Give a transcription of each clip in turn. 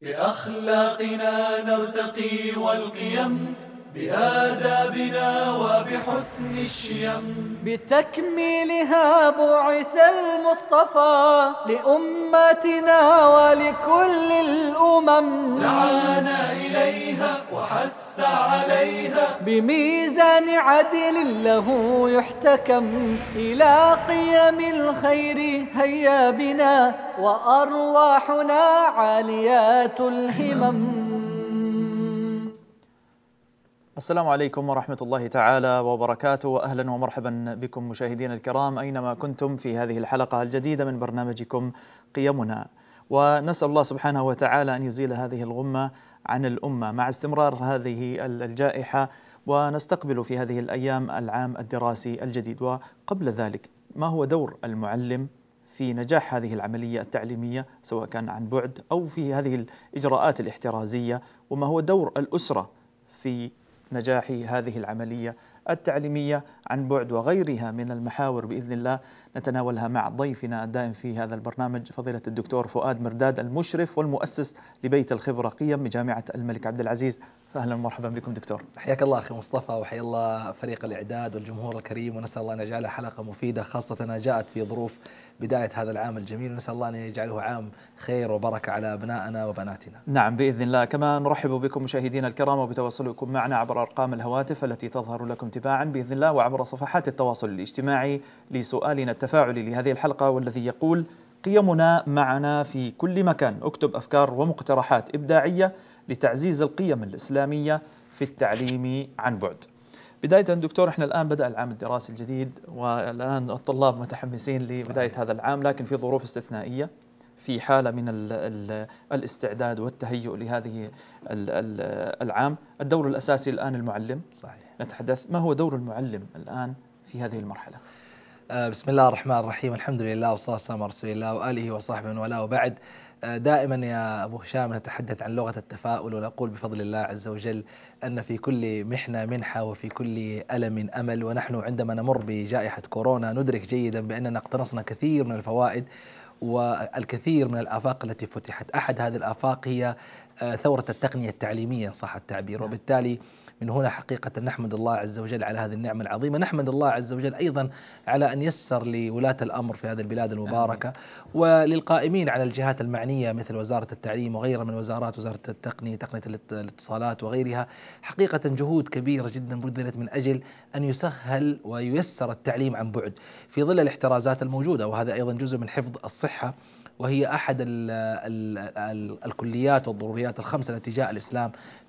بأخلاقنا نرتقي والقيم، بآدابنا وبحسن الشيم، بتكميلها بعث المصطفى لأمتنا ولكل الأمم، دعانا إليها وحث عليها بميزان عدل له يحتكم، إلى قيم الخير هيا بنا وأرواحنا عاليات الهمم. السلام عليكم ورحمة الله تعالى وبركاته، وأهلا ومرحبا بكم مشاهدينا الكرام أينما كنتم في هذه الحلقة الجديدة من برنامجكم قيمنا، ونسأل الله سبحانه وتعالى أن يزيل هذه الغمة عن الأمة مع استمرار هذه الجائحة، ونستقبل في هذه الأيام العام الدراسي الجديد. وقبل ذلك، ما هو دور المعلم في نجاح هذه العملية التعليمية سواء كان عن بعد أو في هذه الإجراءات الاحترازية، وما هو دور الأسرة في نجاح هذه العملية التعليمية عن بعد وغيرها من المحاور بإذن الله نتناولها مع ضيفنا الدائم في هذا البرنامج فضيلة الدكتور فؤاد مرداد، المشرف والمؤسس لبيت الخبرة قيم بجامعة الملك عبد العزيز. فأهلا ومرحبا بكم دكتور. حياك الله أخي مصطفى، وحيا الله فريق الإعداد والجمهور الكريم، ونسأل الله أن يجعلها حلقة مفيدة، خاصة جاءت في ظروف بداية هذا العام الجميل، ونسأل الله أن يجعله عام خير وبركة على أبنائنا وبناتنا. نعم بإذن الله. كما نرحب بكم مشاهدينا الكرام وبتواصلكم معنا عبر أرقام الهواتف التي تظهر لكم تباعا بإذن الله، وعبر صفحات التواصل الاجتماعي لسؤالنا التفاعلي لهذه الحلقة، والذي يقول: قيمنا معنا في كل مكان. اكتب أفكار ومقترحات إبداعية لتعزيز القيم الإسلامية في التعليم عن بعد. بداية دكتور، احنا الآن بدأ العام الدراسي الجديد، والآن الطلاب متحمسين لبداية هذا العام، لكن في ظروف استثنائية، في حالة من الاستعداد والتهيؤ لهذه العام. الدور الأساسي الآن المعلم. صحيح. نتحدث، ما هو دور المعلم الآن في هذه المرحلة؟ بسم الله الرحمن الرحيم، الحمد لله والصلاة والسلام على رسول الله وآله وصحبه من والاه، وبعد. دائما يا أبو هشام نتحدث عن لغة التفاؤل، ونقول بفضل الله عز وجل أن في كل محنة منحة وفي كل ألم أمل. ونحن عندما نمر بجائحة كورونا ندرك جيدا بأننا اقتنصنا كثير من الفوائد والكثير من الآفاق التي فتحت. أحد هذه الآفاق هي ثورة التقنية التعليمية صح التعبير، وبالتالي من هنا حقيقة نحمد الله عز وجل على هذه النعمة العظيمة. نحمد الله عز وجل أيضا على أن يسر لولاة الأمر في هذه البلاد المباركة وللقائمين على الجهات المعنية مثل وزارة التعليم وغيرها من وزارات، وزارة التقنية، تقنية الاتصالات وغيرها. حقيقة جهود كبيرة جدا بذلت من أجل أن يسهل وييسر التعليم عن بعد في ظل الاحترازات الموجودة، وهذا أيضا جزء من حفظ الصحة، وهي أحد الكليات والضروريات الخمسة التي جاء الإسلام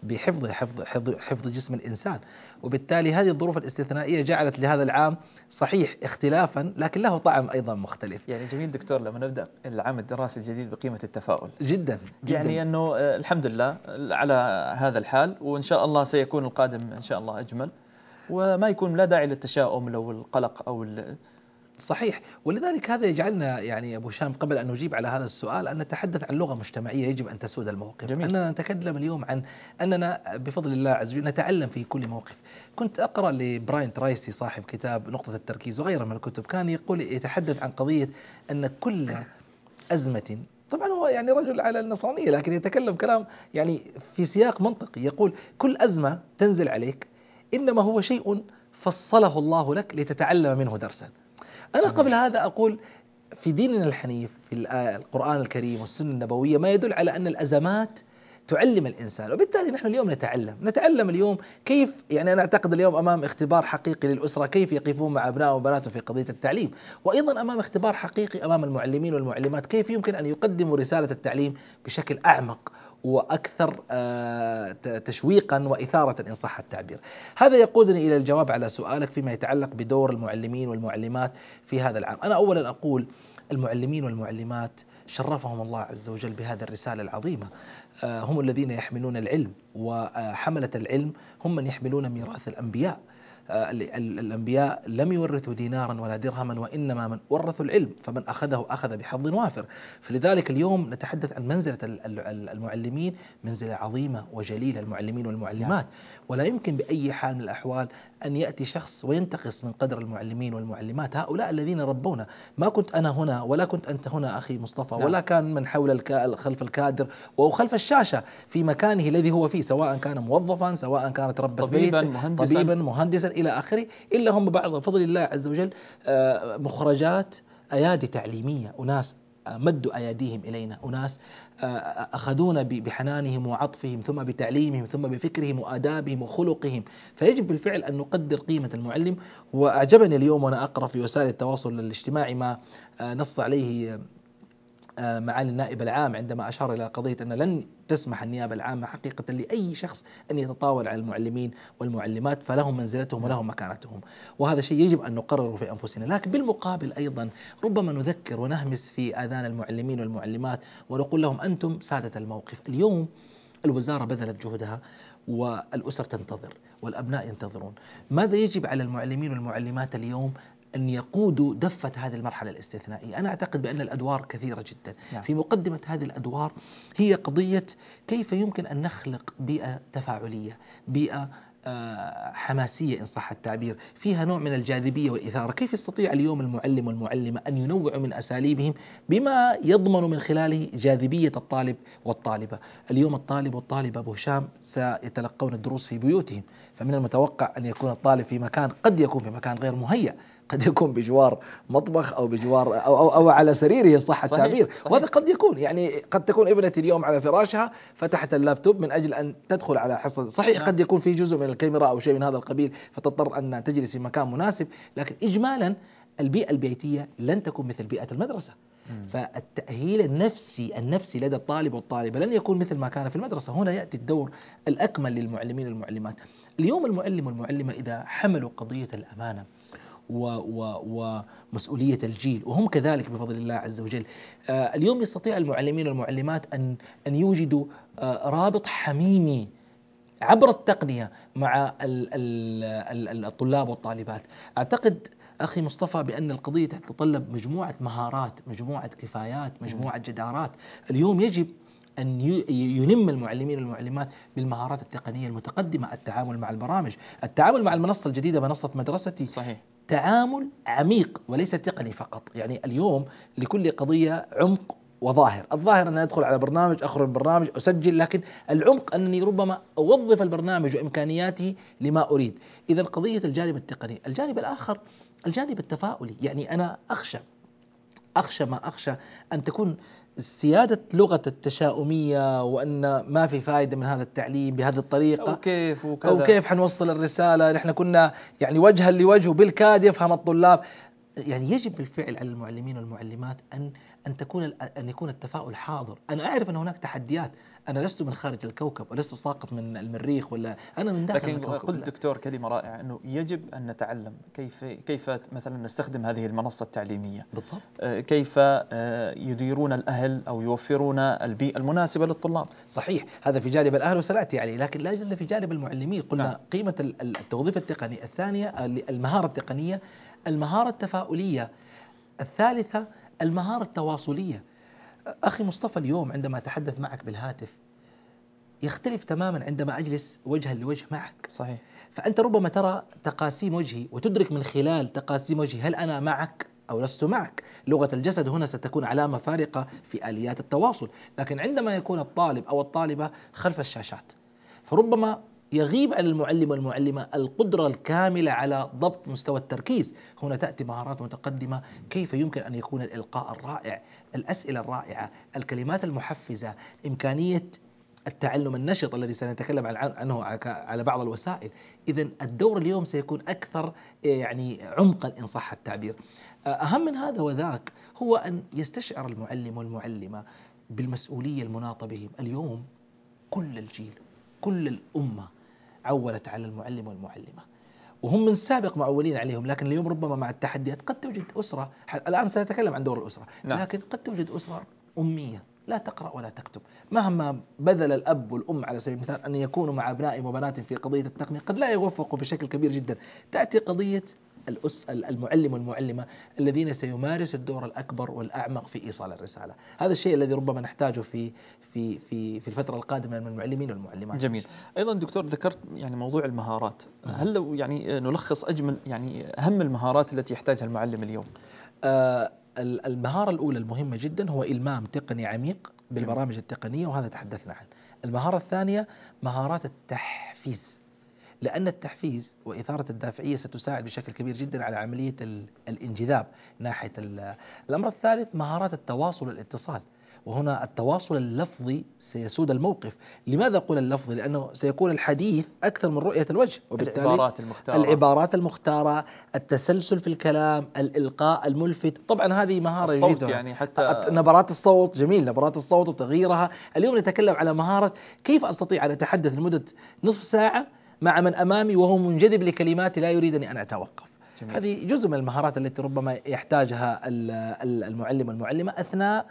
بحفظ جسم الإنسان. وبالتالي هذه الظروف الاستثنائية جعلت لهذا العام صحيح اختلافا، لكن له طعم أيضا مختلف. يعني جميل دكتور لما نبدأ العام الدراسي الجديد بقيمة التفاؤل. جدا. يعني أنه الحمد لله على هذا الحال، وإن شاء الله سيكون القادم إن شاء الله أجمل، وما يكون لا داعي للتشاؤم أو القلق أو صحيح. ولذلك هذا يجعلنا يعني أبو هشام قبل أن نجيب على هذا السؤال أن نتحدث عن لغة مجتمعية يجب أن تسود الموقف. جميل. أننا نتكلم اليوم عن أننا بفضل الله عز وجل نتعلم في كل موقف. كنت أقرأ لبراين ترايسي صاحب كتاب نقطة التركيز وغيره من الكتب، كان يتحدث عن قضية أن كل أزمة، طبعا هو يعني رجل على النصرانية لكن يتكلم كلام يعني في سياق منطقي، يقول كل أزمة تنزل عليك إنما هو شيء فصله الله لك لتتعلم منه درسا. أنا قبل هذا أقول في ديننا الحنيف في القرآن الكريم والسنة النبوية ما يدل على أن الأزمات تعلم الإنسان، وبالتالي نحن اليوم نتعلم اليوم كيف، يعني أنا أعتقد اليوم أمام اختبار حقيقي للأسرة كيف يقفون مع أبنائهم وبناتهم في قضية التعليم، وأيضا أمام اختبار حقيقي أمام المعلمين والمعلمات كيف يمكن أن يقدموا رسالة التعليم بشكل أعمق وأكثر تشويقا وإثارة إن صح التعبير. هذا يقودني إلى الجواب على سؤالك فيما يتعلق بدور المعلمين والمعلمات في هذا العام. أنا أولا أقول المعلمين والمعلمات شرفهم الله عز وجل بهذه الرسالة العظيمة، هم الذين يحملون العلم، وحملة العلم هم من يحملون ميراث الأنبياء. الأنبياء لم يورثوا دينارا ولا درهما، وإنما من ورثوا العلم، فمن أخذه أخذ بحظ وافر. فلذلك اليوم نتحدث عن منزلة المعلمين، منزلة عظيمة وجليلة، المعلمين والمعلمات. ولا يمكن بأي حال من الأحوال أن يأتي شخص وينتقص من قدر المعلمين والمعلمات، هؤلاء الذين ربونا. ما كنت أنا هنا ولا كنت أنت هنا أخي مصطفى، ولا كان من حول خلف الكادر وخلف الشاشة في مكانه الذي هو فيه، سواء كان موظفا، سواء كانت ربة بيت، طبيبا، مهندسا إلى آخره، إلا هم بعض بفضل الله عز وجل مخرجات أيادي تعليمية، أناس مدوا أياديهم إلينا، أناس أخذونا بحنانهم وعطفهم، ثم بتعليمهم، ثم بفكرهم وآدابهم وخلقهم. فيجب بالفعل أن نقدر قيمة المعلم. وأعجبني اليوم وأنا أقرأ في وسائل التواصل الاجتماعي ما نص عليه معالي النائب العام عندما أشار إلى قضية أن لن تسمح النيابة العامة حقيقة لأي شخص أن يتطاول على المعلمين والمعلمات، فلهم منزلتهم ولهم مكانتهم، وهذا شيء يجب أن نقرره في أنفسنا. لكن بالمقابل أيضا ربما نذكر ونهمس في آذان المعلمين والمعلمات ونقول لهم أنتم سادة الموقف. اليوم الوزارة بذلت جهدها والأسر تنتظر والأبناء ينتظرون. ماذا يجب على المعلمين والمعلمات اليوم؟ أن يقودوا دفة هذه المرحلة الاستثنائية. أنا أعتقد بأن الأدوار كثيرة جدا. في مقدمة هذه الأدوار هي قضية كيف يمكن أن نخلق بيئة تفاعلية، بيئة حماسية إن صح التعبير، فيها نوع من الجاذبية والإثارة. كيف يستطيع اليوم المعلم والمعلمة أن ينوعوا من أساليبهم بما يضمن من خلاله جاذبية الطالب والطالبة. اليوم الطالب والطالبة أبو هشام سيتلقون الدروس في بيوتهم، فمن المتوقع أن يكون الطالب في مكان، قد يكون في مكان غير مهيأ، قد يكون بجوار مطبخ أو بجوار أو على سريره صح التعبير. وهذا قد يكون، يعني قد تكون ابنتي اليوم على فراشها فتحت اللابتوب من أجل أن تدخل على حصة، صحيح قد يكون في جزء من الكاميرا أو شيء من هذا القبيل فتضطر أن تجلس في مكان مناسب، لكن إجمالا البيئة البيتية لن تكون مثل بيئة المدرسة. فالتأهيل النفسي لدى الطالب والطالبة لن يكون مثل ما كان في المدرسة. هنا يأتي الدور الأكمل للمعلمين والمعلمات. اليوم المعلم والمعلمة إذا حملوا قضية الأمانة ومسؤولية الجيل، وهم كذلك بفضل الله عز وجل، اليوم يستطيع المعلمين والمعلمات أن يوجدوا رابط حميمي عبر التقنية مع الطلاب والطالبات. أعتقد أخي مصطفى بأن القضية تتطلب مجموعة مهارات، مجموعة كفايات، مجموعة جدارات. اليوم يجب أن ينم المعلمين والمعلمات بالمهارات التقنية المتقدمة، التعامل مع البرامج، التعامل مع المنصة الجديدة منصة مدرستي. صحيح. تعامل عميق وليس تقني فقط. يعني اليوم لكل قضية عمق وظاهر. الظاهر أن أدخل على برنامج، أخرج برنامج، أسجل، لكن العمق أنني ربما أوظف البرنامج وإمكانياته لما أريد. إذا قضية الجانب التقني. الجانب الآخر الجانب التفاؤلي. يعني أنا أخشى ما أخشى أن تكون سيادة لغة التشاؤمية، وأن ما في فائدة من هذا التعليم بهذه الطريقة، أو كيف حنوصل الرسالة، نحن كنا يعني وجها لوجه بالكاد يفهم الطلاب. يعني يجب بالفعل على المعلمين والمعلمات أن يكون التفاؤل حاضر. أنا أعرف أن هناك تحديات، أنا لست من خارج الكوكب ولست ساقط من المريخ، ولا أنا من داخل لكن الكوكب. قلت دكتور كلمة رائعة، أنه يجب أن نتعلم كيف مثلا نستخدم هذه المنصة التعليمية بالضبط، كيف يديرون الأهل أو يوفرون البيئة المناسبة للطلاب. صحيح، هذا في جانب الأهل وسنأتي عليه، لكن لا يزال في جانب المعلمين. قلنا قيمة التوظيف التقني، الثانية المهارة التقنية، المهارة التفاؤلية، الثالثة المهارة التواصلية. أخي مصطفى اليوم عندما أتحدث معك بالهاتف يختلف تماما عندما أجلس وجها لوجه معك. صحيح. فأنت ربما ترى تقاسيم وجهي وتدرك من خلال تقاسيم وجهي هل أنا معك أو لست معك. لغة الجسد هنا ستكون علامة فارقة في آليات التواصل. لكن عندما يكون الطالب أو الطالبة خلف الشاشات، فربما يغيب على المعلم والمعلمة القدرة الكاملة على ضبط مستوى التركيز. هنا تأتي مهارات متقدمة، كيف يمكن أن يكون الإلقاء الرائع، الأسئلة الرائعة، الكلمات المحفزة، إمكانية التعلم النشط الذي سنتكلم عنه على بعض الوسائل. إذن الدور اليوم سيكون أكثر يعني عمقا إن صح التعبير. أهم من هذا وذاك هو أن يستشعر المعلم والمعلمة بالمسؤولية المناطة بهم. اليوم كل الجيل، كل الأمة عولت على المعلم والمعلمة، وهم من سابق معولين عليهم، لكن اليوم ربما مع التحديات قد توجد أسرة، الآن سنتكلم عن دور الأسرة، لكن قد توجد أسرة أمية لا تقرأ ولا تكتب. مهما بذل الأب والأم على سبيل المثال أن يكونوا مع أبنائهم وبناتهم في قضية التقنية قد لا يوفقوا بشكل كبير جدا. تأتي قضية المعلم والمعلمة الذين سيمارس الدور الأكبر والأعمق في إيصال الرسالة. هذا الشيء الذي ربما نحتاجه في الفترة القادمة من المعلمين والمعلمات. جميل. أيضا دكتور ذكرت يعني موضوع المهارات، هل لو يعني نلخص أجمل يعني أهم المهارات التي يحتاجها المعلم اليوم؟ المهارة الأولى المهمة جدا هو إلمام تقني عميق بالبرامج التقنية، وهذا تحدثنا عنه. المهارة الثانية مهارات التحفيز، لأن التحفيز وإثارة الدافعية ستساعد بشكل كبير جدا على عملية الانجذاب ناحية الأمر الثالث مهارات التواصل والاتصال، وهنا التواصل اللفظي سيسود الموقف. لماذا أقول اللفظي؟ لأنه سيكون الحديث أكثر من رؤية الوجه، وبالتالي العبارات المختارة، التسلسل في الكلام، الإلقاء الملفت. طبعا هذه مهارة جديدة، يعني حتى نبرات الصوت. جميل، نبرات الصوت وتغييرها. اليوم نتكلم على مهارة كيف أستطيع أن أتحدث لمدة نصف ساعة مع من أمامي وهو منجذب لكلماتي لا يريدني أن أتوقف. جميل. هذه جزء من المهارات التي ربما يحتاجها المعلم والمعلمة أثناء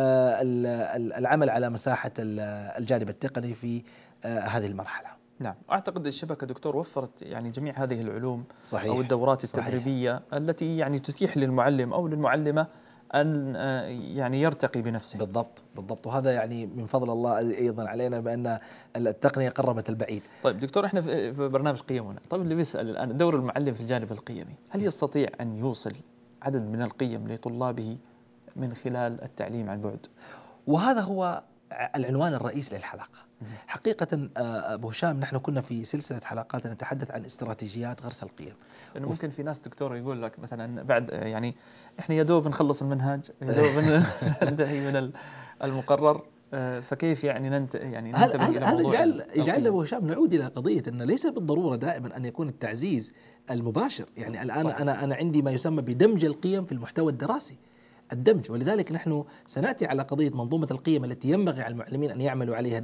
العمل على مساحة الجانب التقني في هذه المرحلة. نعم، أعتقد الشبكة دكتور وفرت يعني جميع هذه العلوم. صحيح. أو الدورات التدريبية. صحيح. التي يعني تتيح للمعلم أو للمعلمة أن يعني يرتقي بنفسه. بالضبط. وهذا يعني من فضل الله أيضا علينا بأن التقنية قربت البعيد. طيب دكتور، احنا في برنامج قيمنا، طيب اللي بيسأل الآن دور المعلم في الجانب القيمي، هل يستطيع أن يوصل عدد من القيم لطلابه من خلال التعليم عن بعد؟ وهذا هو العنوان الرئيسي للحلقة. حقيقة أبو هشام، نحن كنا في سلسلة حلقات نتحدث عن استراتيجيات غرس القيم. لأنه ممكن في ناس دكتور يقول لك مثلا بعد يعني إحنا يا دوب نخلص المنهج، يا دوب ننتهي من المقرر، فكيف يعني ننتبه إلى موضوع يجعل أبو هشام نعود إلى قضية أن ليس بالضرورة دائما أن يكون التعزيز المباشر. يعني الآن أنا عندي ما يسمى بدمج القيم في المحتوى الدراسي، الدمج. ولذلك نحن سنأتي على قضية منظومة القيم التي ينبغي على المعلمين أن يعملوا عليها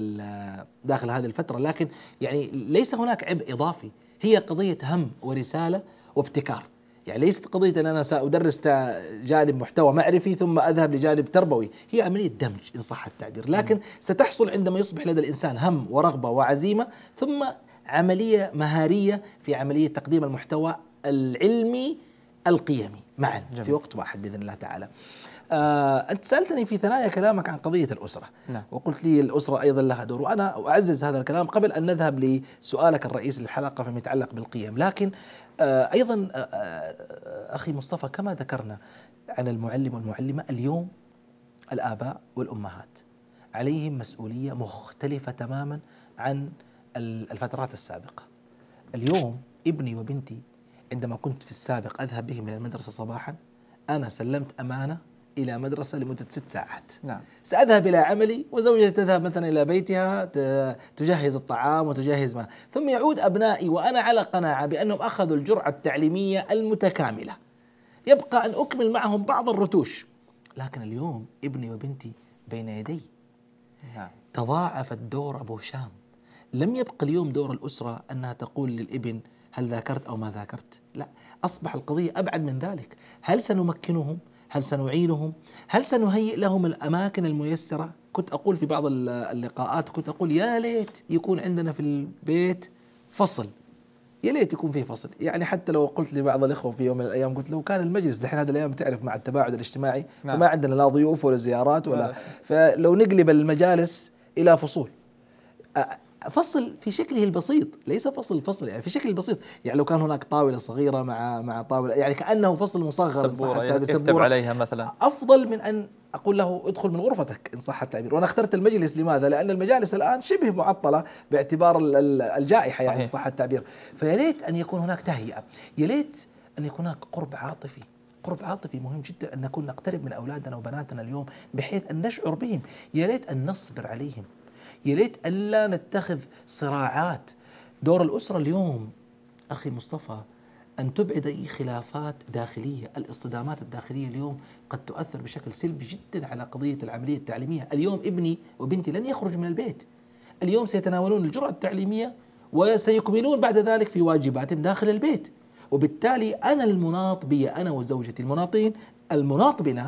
داخل هذه الفترة، لكن يعني ليس هناك عبء إضافي، هي قضية هم ورسالة وابتكار. يعني ليست قضية أن أنا سأدرس جانب محتوى معرفي ثم أذهب لجانب تربوي، هي عملية دمج إن صح التعبير، لكن ستحصل عندما يصبح لدى الإنسان هم ورغبة وعزيمة، ثم عملية مهارية في عملية تقديم المحتوى العلمي القيمي معا. جميل. في وقت واحد بإذن الله تعالى. أنت سألتني في ثنايا كلامك عن قضية الأسرة. نعم. وقلت لي الأسرة أيضا لها دور، وأنا أعزز هذا الكلام قبل أن نذهب لسؤالك الرئيسي للحلقة فيما يتعلق بالقيم. لكن أيضا أخي مصطفى، كما ذكرنا عن المعلم والمعلمة، اليوم الآباء والأمهات عليهم مسؤولية مختلفة تماما عن الفترات السابقة. اليوم ابني وبنتي عندما كنت في السابق أذهب بهم إلى المدرسة صباحا، أنا سلمت أمانة إلى مدرسة لمدة 6 ساعات. نعم. سأذهب إلى عملي وزوجتي تذهب مثلا إلى بيتها تجهز الطعام وتجهز ما، ثم يعود أبنائي وأنا على قناعة بأنهم أخذوا الجرعة التعليمية المتكاملة، يبقى أن أكمل معهم بعض الرتوش. لكن اليوم ابني وبنتي بين يدي. نعم. تضاعف الدور أبو هشام. لم يبقى اليوم دور الأسرة أنها تقول للابن هل ذاكرت أو ما ذاكرت، لا، أصبح القضية أبعد من ذلك. هل سنمكنهم؟ هل سنعينهم؟ هل سنهيئ لهم الأماكن الميسرة؟ كنت أقول في بعض اللقاءات، كنت أقول يا ليت يكون عندنا في البيت فصل، يا ليت يكون فيه فصل. يعني حتى لو قلت لبعض الإخوة في يوم من الأيام، قلت لو كان المجلس دحين هذه الأيام تعرف مع التباعد الاجتماعي، نعم. فما عندنا لا ضيوف ولا زيارات ولا، فلو نقلب المجالس إلى فصول، فصل في شكله البسيط، ليس فصل يعني في شكل البسيط. يعني لو كان هناك طاولة صغيرة مع طاولة، يعني كأنه فصل مصغر، سبورة يكتب عليها مثلا، أفضل من أن أقول له ادخل من غرفتك إن صح التعبير. وأنا اخترت المجلس لماذا؟ لأن المجالس الآن شبه معطلة باعتبار الجائحة، يعني إن صح التعبير. فيا ليت أن يكون هناك تهيئة، يا ليت أن يكون هناك قرب عاطفي مهم جدا، أن نكون نقترب من أولادنا وبناتنا اليوم بحيث أن نشعر بهم. يا ليت أن نصبر عليهم، يا ليت ألا نتخذ صراعات. دور الأسرة اليوم أخي مصطفى أن تبعد أي خلافات داخلية. الاصطدامات الداخلية اليوم قد تؤثر بشكل سلبي جدا على قضية العملية التعليمية. اليوم ابني وبنتي لن يخرج من البيت، اليوم سيتناولون الجرعة التعليمية وسيكملون بعد ذلك في واجباتهم داخل البيت. وبالتالي أنا المناط بي، أنا وزوجتي المناطين، المناط بنا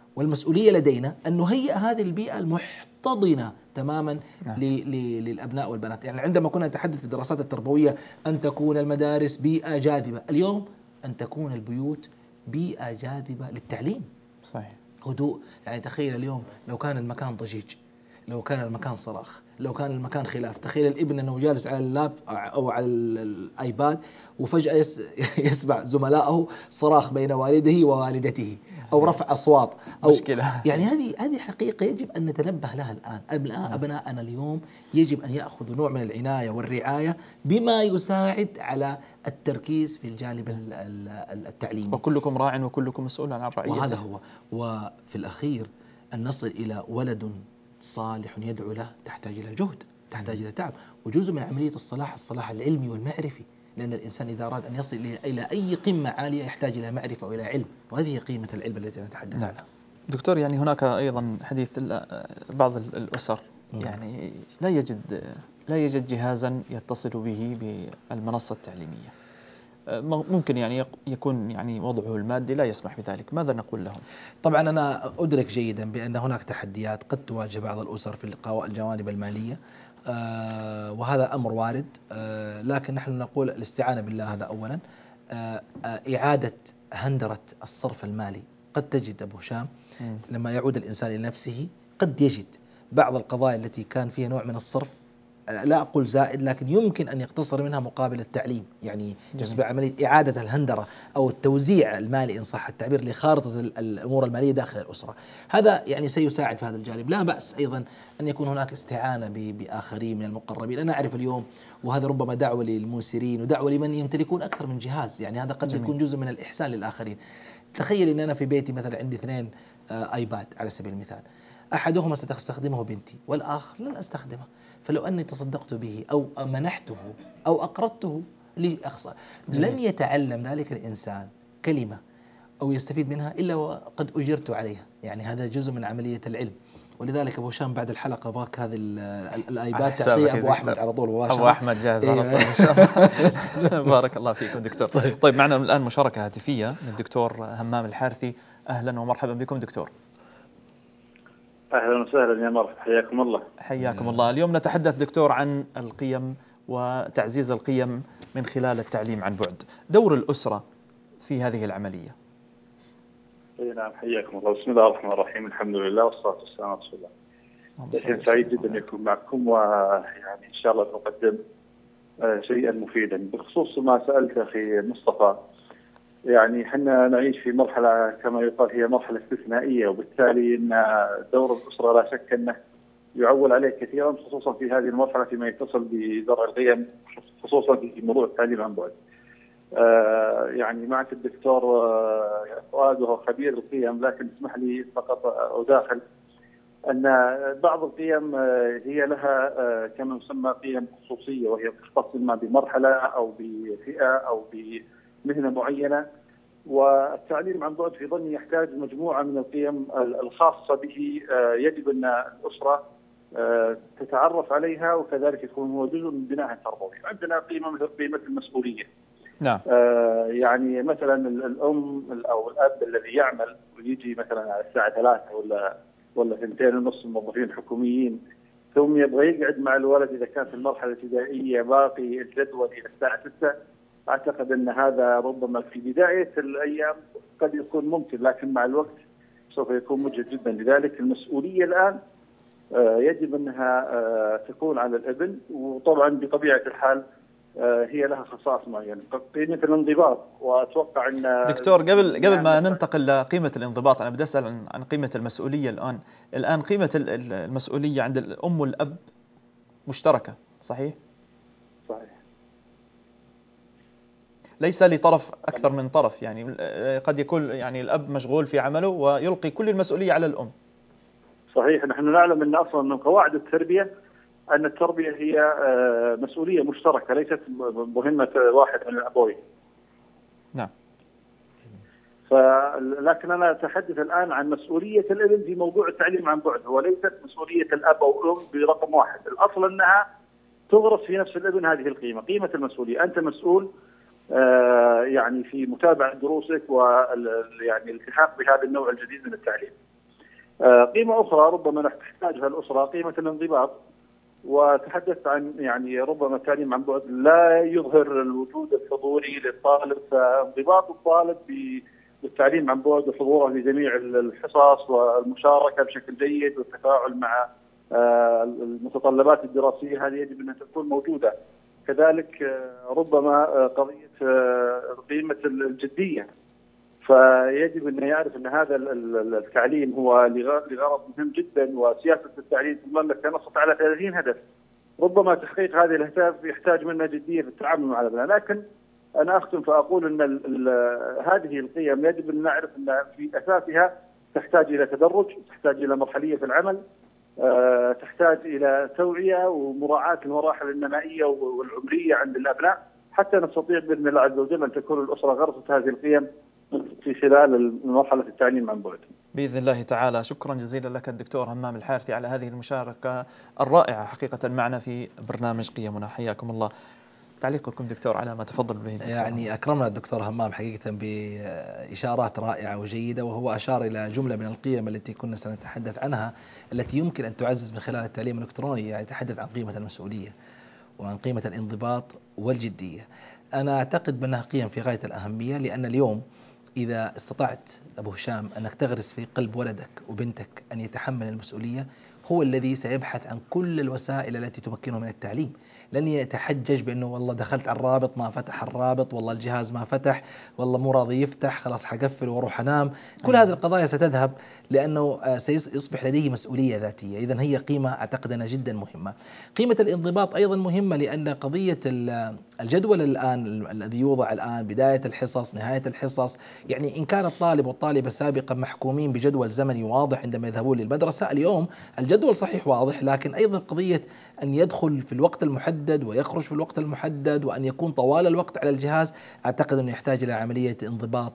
والمسؤولية لدينا أن نهيئ هذه البيئة المحتضنة تماما نعم. للأبناء والبنات. يعني عندما كنا نتحدث في الدراسات التربوية أن تكون المدارس بيئة جاذبة، اليوم أن تكون البيوت بيئة جاذبة للتعليم. صحيح. هدوء. يعني تخيل اليوم لو كان المكان ضجيج، لو كان المكان صراخ، لو كان المكان خلاف، تخيل الابن أنه جالس على اللاب أو على الآيباد وفجأة يسمع زملائه صراخ بين والده ووالدته أو رفع أصوات أو مشكلة. يعني هذه حقيقة يجب أن نتنبه لها الآن. أبناءنا اليوم يجب أن يأخذوا نوع من العناية والرعاية بما يساعد على التركيز في الجانب التعليمي. وكلكم راع وكلكم مسؤول عن رعيته. وهذا هو. وفي الأخير أن نصل إلى ولد صالح يدعو له تحتاج إلى جهد، تحتاج إلى تعب، وجزء من عملية الصلاح العلمي والمعرفي، لأن الإنسان إذا أراد أن يصل إلى أي قمة عالية يحتاج إلى معرفة وإلى علم، وهذه قيمة العلم التي نتحدث عنها. نعم. دكتور، يعني هناك أيضا حديث بعض الأسر يعني لا يجد جهازا يتصل به بالمنصة التعليمية، ممكن يعني يكون يعني وضعه المادي لا يسمح بذلك، ماذا نقول لهم؟ طبعا أنا أدرك جيدا بأن هناك تحديات قد تواجه بعض الأسر في الجوانب المالية، وهذا أمر وارد، لكن نحن نقول الاستعانة بالله هذا أولا. إعادة هندرة الصرف المالي. قد تجد أبو هشام لما يعود الإنسان إلى نفسه قد يجد بعض القضايا التي كان فيها نوع من الصرف، لا أقول زائد، لكن يمكن أن يقتصر منها مقابل التعليم. يعني يصبح عملية إعادة الهندرة أو التوزيع المالي إن صح التعبير لخارطة الأمور المالية داخل الأسرة. هذا يعني سيساعد في هذا الجانب. لا بأس أيضا أن يكون هناك استعانة بآخرين من المقربين. أنا أعرف اليوم، وهذا ربما دعوة للموسرين ودعوة لمن يمتلكون أكثر من جهاز، يعني هذا قد يكون جزء من الإحسان للآخرين. تخيل أن أنا في بيتي مثلا عندي 2 آيباد على سبيل المثال، أحدهما ستستخدمه بنتي والآخر لن أستخدمه، فلو أني تصدقت به أو منحته أو أقرضته لأخسر، لن يتعلم ذلك الإنسان كلمة أو يستفيد منها إلا وقد أجرت عليها. يعني هذا جزء من عملية العلم. ولذلك أبو هشام بعد الحلقة باك هذه الآيباد تعطيه أبو أحمد على طول مباشرة. أبو أحمد جاهز على طول إن شاء الله. بارك الله فيكم دكتور. طيب معنا الآن مشاركة هاتفية من الدكتور همام الحارثي. أهلا ومرحبا بكم دكتور. أهلا وسهلا يا مرحبا، حياكم الله. حياكم الله. اليوم نتحدث دكتور عن القيم وتعزيز القيم من خلال التعليم عن بعد، دور الأسرة في هذه العملية. نعم، حياكم الله. بسم الله الرحمن الرحيم، الحمد لله والصلاة والسلام على رسول الله. سعيد جدا أن يكون معكم، ويعني إن شاء الله نقدم شيئا مفيدا. بخصوص ما سألت أخي مصطفى، يعني حنا نعيش في مرحلة كما يقال هي مرحلة استثنائية، وبالتالي أن دور الأسرة لا شك أنه يعول عليه كثيرا، خصوصا في هذه المرحلة فيما يتصل بزرع القيم، خصوصا في موضوع التعليم عن بعد. يعني معك الدكتور فؤاد وهو خبير القيم، لكن اسمح لي فقط أداخل أن بعض القيم هي لها كما يسمى قيم خصوصية، وهي تختص إما بمرحلة أو بفئة أو بمهنة معينة، والتعليم عن بعد في ظني يحتاج مجموعة من القيم الخاصة به، يجب أن الأسرة تتعرف عليها، وكذلك يكون هو جزء من بناء التربوي. عندنا قيمة مثل قيمة المسؤولية. نعم. يعني مثلا الأم أو الأب الذي يعمل ويجي مثلا على الساعة 3 ولا 2:30 موظفين حكوميين، ثم يبغى يقعد مع الولد إذا كان في المرحلة الابتدائية باقي الجدول إلى الساعة 6. أعتقد أن هذا ربما في بداية الأيام قد يكون ممكن، لكن مع الوقت سوف يكون مجهد جدا. لذلك المسؤولية الآن يجب أنها تكون على الابن، وطبعا بطبيعة الحال هي لها خصائص معينة. قيمة الانضباط، وأتوقع أن دكتور قبل ما ننتقل لقيمة الانضباط، أنا بدي أسأل عن قيمة المسؤولية. الآن قيمة المسؤولية عند الأم والأب مشتركة، صحيح؟ صحيح. ليس لطرف أكثر من طرف، يعني قد يكون يعني الأب مشغول في عمله ويلقي كل المسؤولية على الأم. صحيح. نحن نعلم أن أصلا من قواعد التربية أن التربية هي مسؤولية مشتركة، ليست مهمة واحد من الأبوين. نعم. لكن أنا أتحدث الآن عن مسؤولية الابن في موضوع التعليم عن بعد، وليست مسؤولية الأب أو الأم برقم واحد. الأصل أنها تغرس في نفس الابن هذه القيمة، قيمة المسؤولية. أنت مسؤول يعني في متابعة دروسك ويعني الالتحاق بهذا النوع الجديد من التعليم. قيمة أخرى ربما تحتاجها الأسرة قيمة الانضباط. وتحدثت عن يعني ربما التعليم عن بعد لا يظهر الوجود الحضوري للطالب، فانضباط الطالب بالتعليم عن بعد وحضوره لجميع الحصص والمشاركة بشكل جيد والتفاعل مع المتطلبات الدراسية هذه يجب أن تكون موجودة. كذلك ربما قضية قيمة الجدية، فيجب أن يعرف أن هذا التعليم هو لغرض مهم جدا، وسياسة التعليم في المملكة نصت على 30 هدف. ربما تحقيق هذه الأهداف يحتاج منا جدية في التعامل مع الأبناء، لكن أنا أختم فأقول أن هذه القيم يجب أن نعرف أن في أساسها تحتاج إلى تدرج، تحتاج إلى مرحلية في العمل، تحتاج إلى توعية ومراعاة المراحل النمائية والعمرية عند الأبناء، حتى نستطيع بإذن الله عز وجل أن تكون الأسرة غرست هذه القيم في خلال مرحلة التعليم عن بعد. بإذن الله تعالى. شكرا جزيلا لك الدكتور همام الحارثي على هذه المشاركة الرائعة حقيقة معنا في برنامج قيمنا. حياكم الله. تعليقكم دكتور على ما تفضل به الدكتور؟ يعني أكرمنا الدكتور همام حقيقة بإشارات رائعة وجيدة، وهو أشار إلى جملة من القيم التي كنا سنتحدث عنها التي يمكن أن تعزز من خلال التعليم الإلكتروني. يعني يتحدث عن قيمة المسؤولية وعن قيمة الانضباط والجدية. أنا أعتقد بأنها قيم في غاية الأهمية، لأن اليوم إذا استطعت أبو هشام أنك تغرس في قلب ولدك وبنتك أن يتحمل المسؤولية، هو الذي سيبحث عن كل الوسائل التي تمكنه من التعليم. لن يتحجج بأنه والله دخلت على الرابط ما فتح الرابط، والله الجهاز ما فتح، والله مو راضي يفتح، خلاص حقفل واروح انام. كل هذه القضايا ستذهب لأنه سيصبح لديه مسؤولية ذاتية. إذن هي قيمة أعتقد أنها جدا مهمة. قيمة الانضباط أيضا مهمة، لأن قضية الجدول الآن الذي يوضع الآن، بداية الحصص، نهاية الحصص، يعني إن كان الطالب والطالبة سابقا محكومين بجدول زمني واضح عندما يذهبون للمدرسة، اليوم الجدول صحيح واضح، لكن أيضا قضية أن يدخل في الوقت المحدد ويخرج في الوقت المحدد وأن يكون طوال الوقت على الجهاز، أعتقد أنه يحتاج إلى عملية انضباط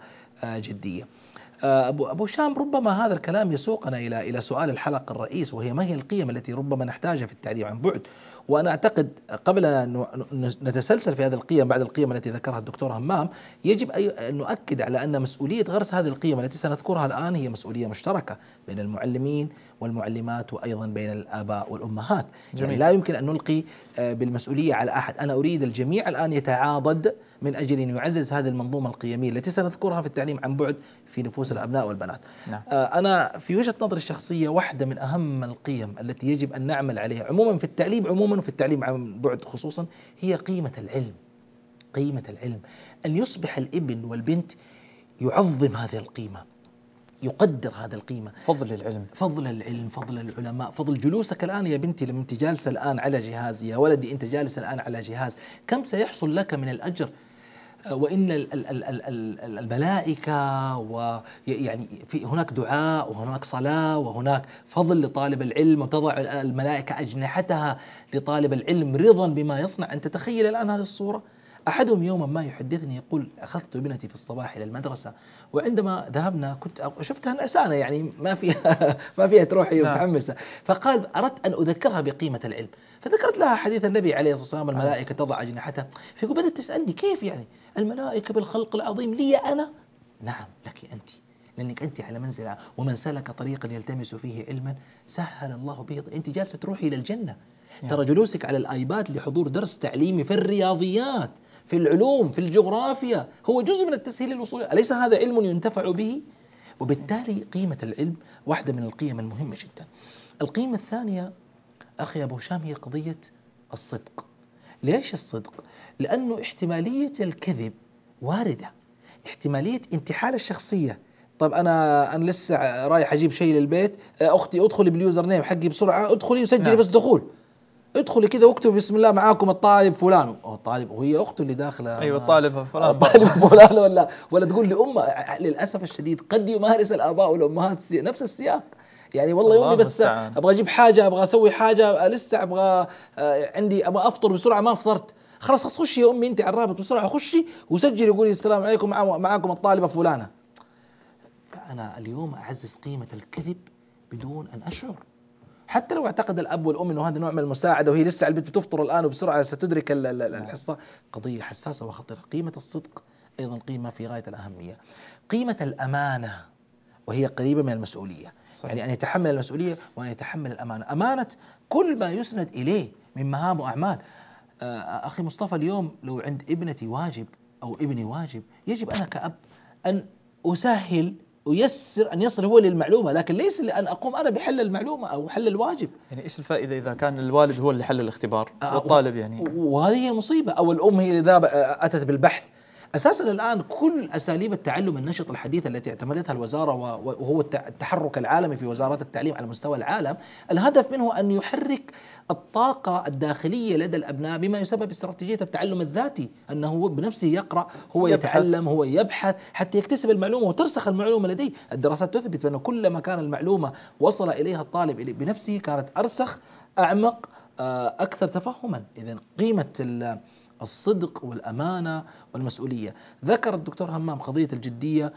وجدية. أبو هشام، ربما هذا الكلام يسوقنا إلى سؤال الحلقة الرئيس، وهي ما هي القيم التي ربما نحتاجها في التعليم عن بعد؟ وأنا أعتقد قبل أن نتسلسل في هذه القيم بعد القيم التي ذكرها الدكتور همام، يجب أن نؤكد على أن مسؤولية غرس هذه القيم التي سنذكرها الآن هي مسؤولية مشتركة بين المعلمين والمعلمات، وأيضا بين الآباء والأمهات. يعني لا يمكن أن نلقي بالمسؤولية على أحد. أنا أريد الجميع الآن يتعاضد من أجل أن يعزز هذه المنظومة القيمية التي سنذكرها في التعليم عن بعد في نفوس الأبناء والبنات. نعم. أنا في وجهة نظري الشخصية واحدة من أهم القيم التي يجب أن نعمل عليها عموما في التعليم عموما وفي التعليم عن بعد خصوصا هي قيمة العلم. قيمة العلم، أن يصبح الابن والبنت يعظم هذه القيمة، يقدر هذه القيمة. فضل العلم، فضل العلم، فضل العلماء، فضل جلوسك الآن يا بنتي لما أنت جالسة الآن على جهاز، يا ولدي أنت جالس الآن على جهاز، كم سيحصل لك من الأجر؟ وإن الملائكة ويعني في هناك دعاء وهناك صلاة وهناك فضل لطالب العلم، وتضع الملائكة أجنحتها لطالب العلم رضا بما يصنع. أن تتخيل الآن هذه الصورة. أحدهم يوما ما يحدثني يقول: أخذت ابنتي في الصباح إلى المدرسة، وعندما ذهبنا كنت شفتها نعسانة، يعني ما فيها تروحي متحمسة، فقال: أردت أن أذكرها بقيمة العلم، فذكرت لها حديث النبي عليه الصلاة والسلام: الملائكة تضع أجنحتها. فيقول: بدأت تسألني كيف يعني الملائكة بالخلق العظيم لي أنا؟ نعم لك أنت، لأنك أنت على منزل، ومن سلك طريقا يلتمس فيه علما سهل الله به. أنت جالسة تروحي إلى الجنة. ترى جلوسك على الآيباد لحضور درس تعليمي في الرياضيات، في العلوم، في الجغرافيا، هو جزء من التسهيل الوصولي. أليس هذا علم ينتفع به؟ وبالتالي قيمة العلم واحدة من القيم المهمة جدا. القيمة الثانية أخي أبو هشام هي قضية الصدق. ليش الصدق؟ لأنه احتمالية الكذب واردة، احتمالية انتحال الشخصية. طب أنا لسه رايح أجيب شيء للبيت، أختي ادخلي باليوزر نيم حقي بسرعة، ادخلي وسجلي بس دخول، ادخلي كذا واكتب بسم الله معاكم الطالب فلان. الطالب وهي أخته اللي داخلة، أيوة الطالب فلان، الطالب فلان، ولا تقول لأمه. للأسف الشديد قد يمارس الآباء والأمهات نفس السياق. يعني والله يومي بس أبغى أجيب حاجة، أبغى أسوي حاجة، لسه أبغى أبغى أفطر بسرعة ما فطرت، خلاص خشي يا أمي أنت على الرابط بسرعة، خشي وسجلي وقولي السلام عليكم معاكم الطالبة فلانة. فأنا اليوم أعزز قيمة الكذب بدون أن أشعر، حتى لو اعتقد الأب والأم أنه هذا نوع من المساعدة وهي لسه على البيت بتفطر الآن وبسرعة ستدرك الحصة. قضية حساسة وخطيرة. قيمة الصدق أيضا قيمة في غاية الأهمية. قيمة الأمانة، وهي قريبة من المسؤولية. صحيح. يعني أن يتحمل المسؤولية وأن يتحمل الأمانة، أمانة كل ما يسند إليه من مهام وأعمال. أخي مصطفى، اليوم لو عند ابنتي واجب أو ابني واجب، يجب أنا كأب أن أسهل ويسر أن يصل هو للمعلومة، لكن ليس لأن أقوم أنا بحل المعلومة أو حل الواجب. يعني إيش الفائدة إذا كان الوالد هو اللي حل الاختبار والطالب يعني؟ وهذه هي المصيبة. أو الأم هي إذا أتت بالبحث. أساسا الآن كل أساليب التعلم النشط الحديثة التي اعتمدتها الوزارة، وهو التحرك العالمي في وزارات التعليم على مستوى العالم، الهدف منه أن يحرك الطاقة الداخلية لدى الأبناء بما يسبب استراتيجية التعلم الذاتي، أنه بنفسه يقرأ، هو يتعلم، هو يبحث حتى يكتسب المعلومة وترسخ المعلومة لديه. الدراسات تثبت أن كلما كان المعلومة وصل إليها الطالب بنفسه كانت أرسخ، أعمق، أكثر تفهما. إذن قيمة الصدق والأمانة والمسؤولية. ذكر الدكتور همام قضية الجدية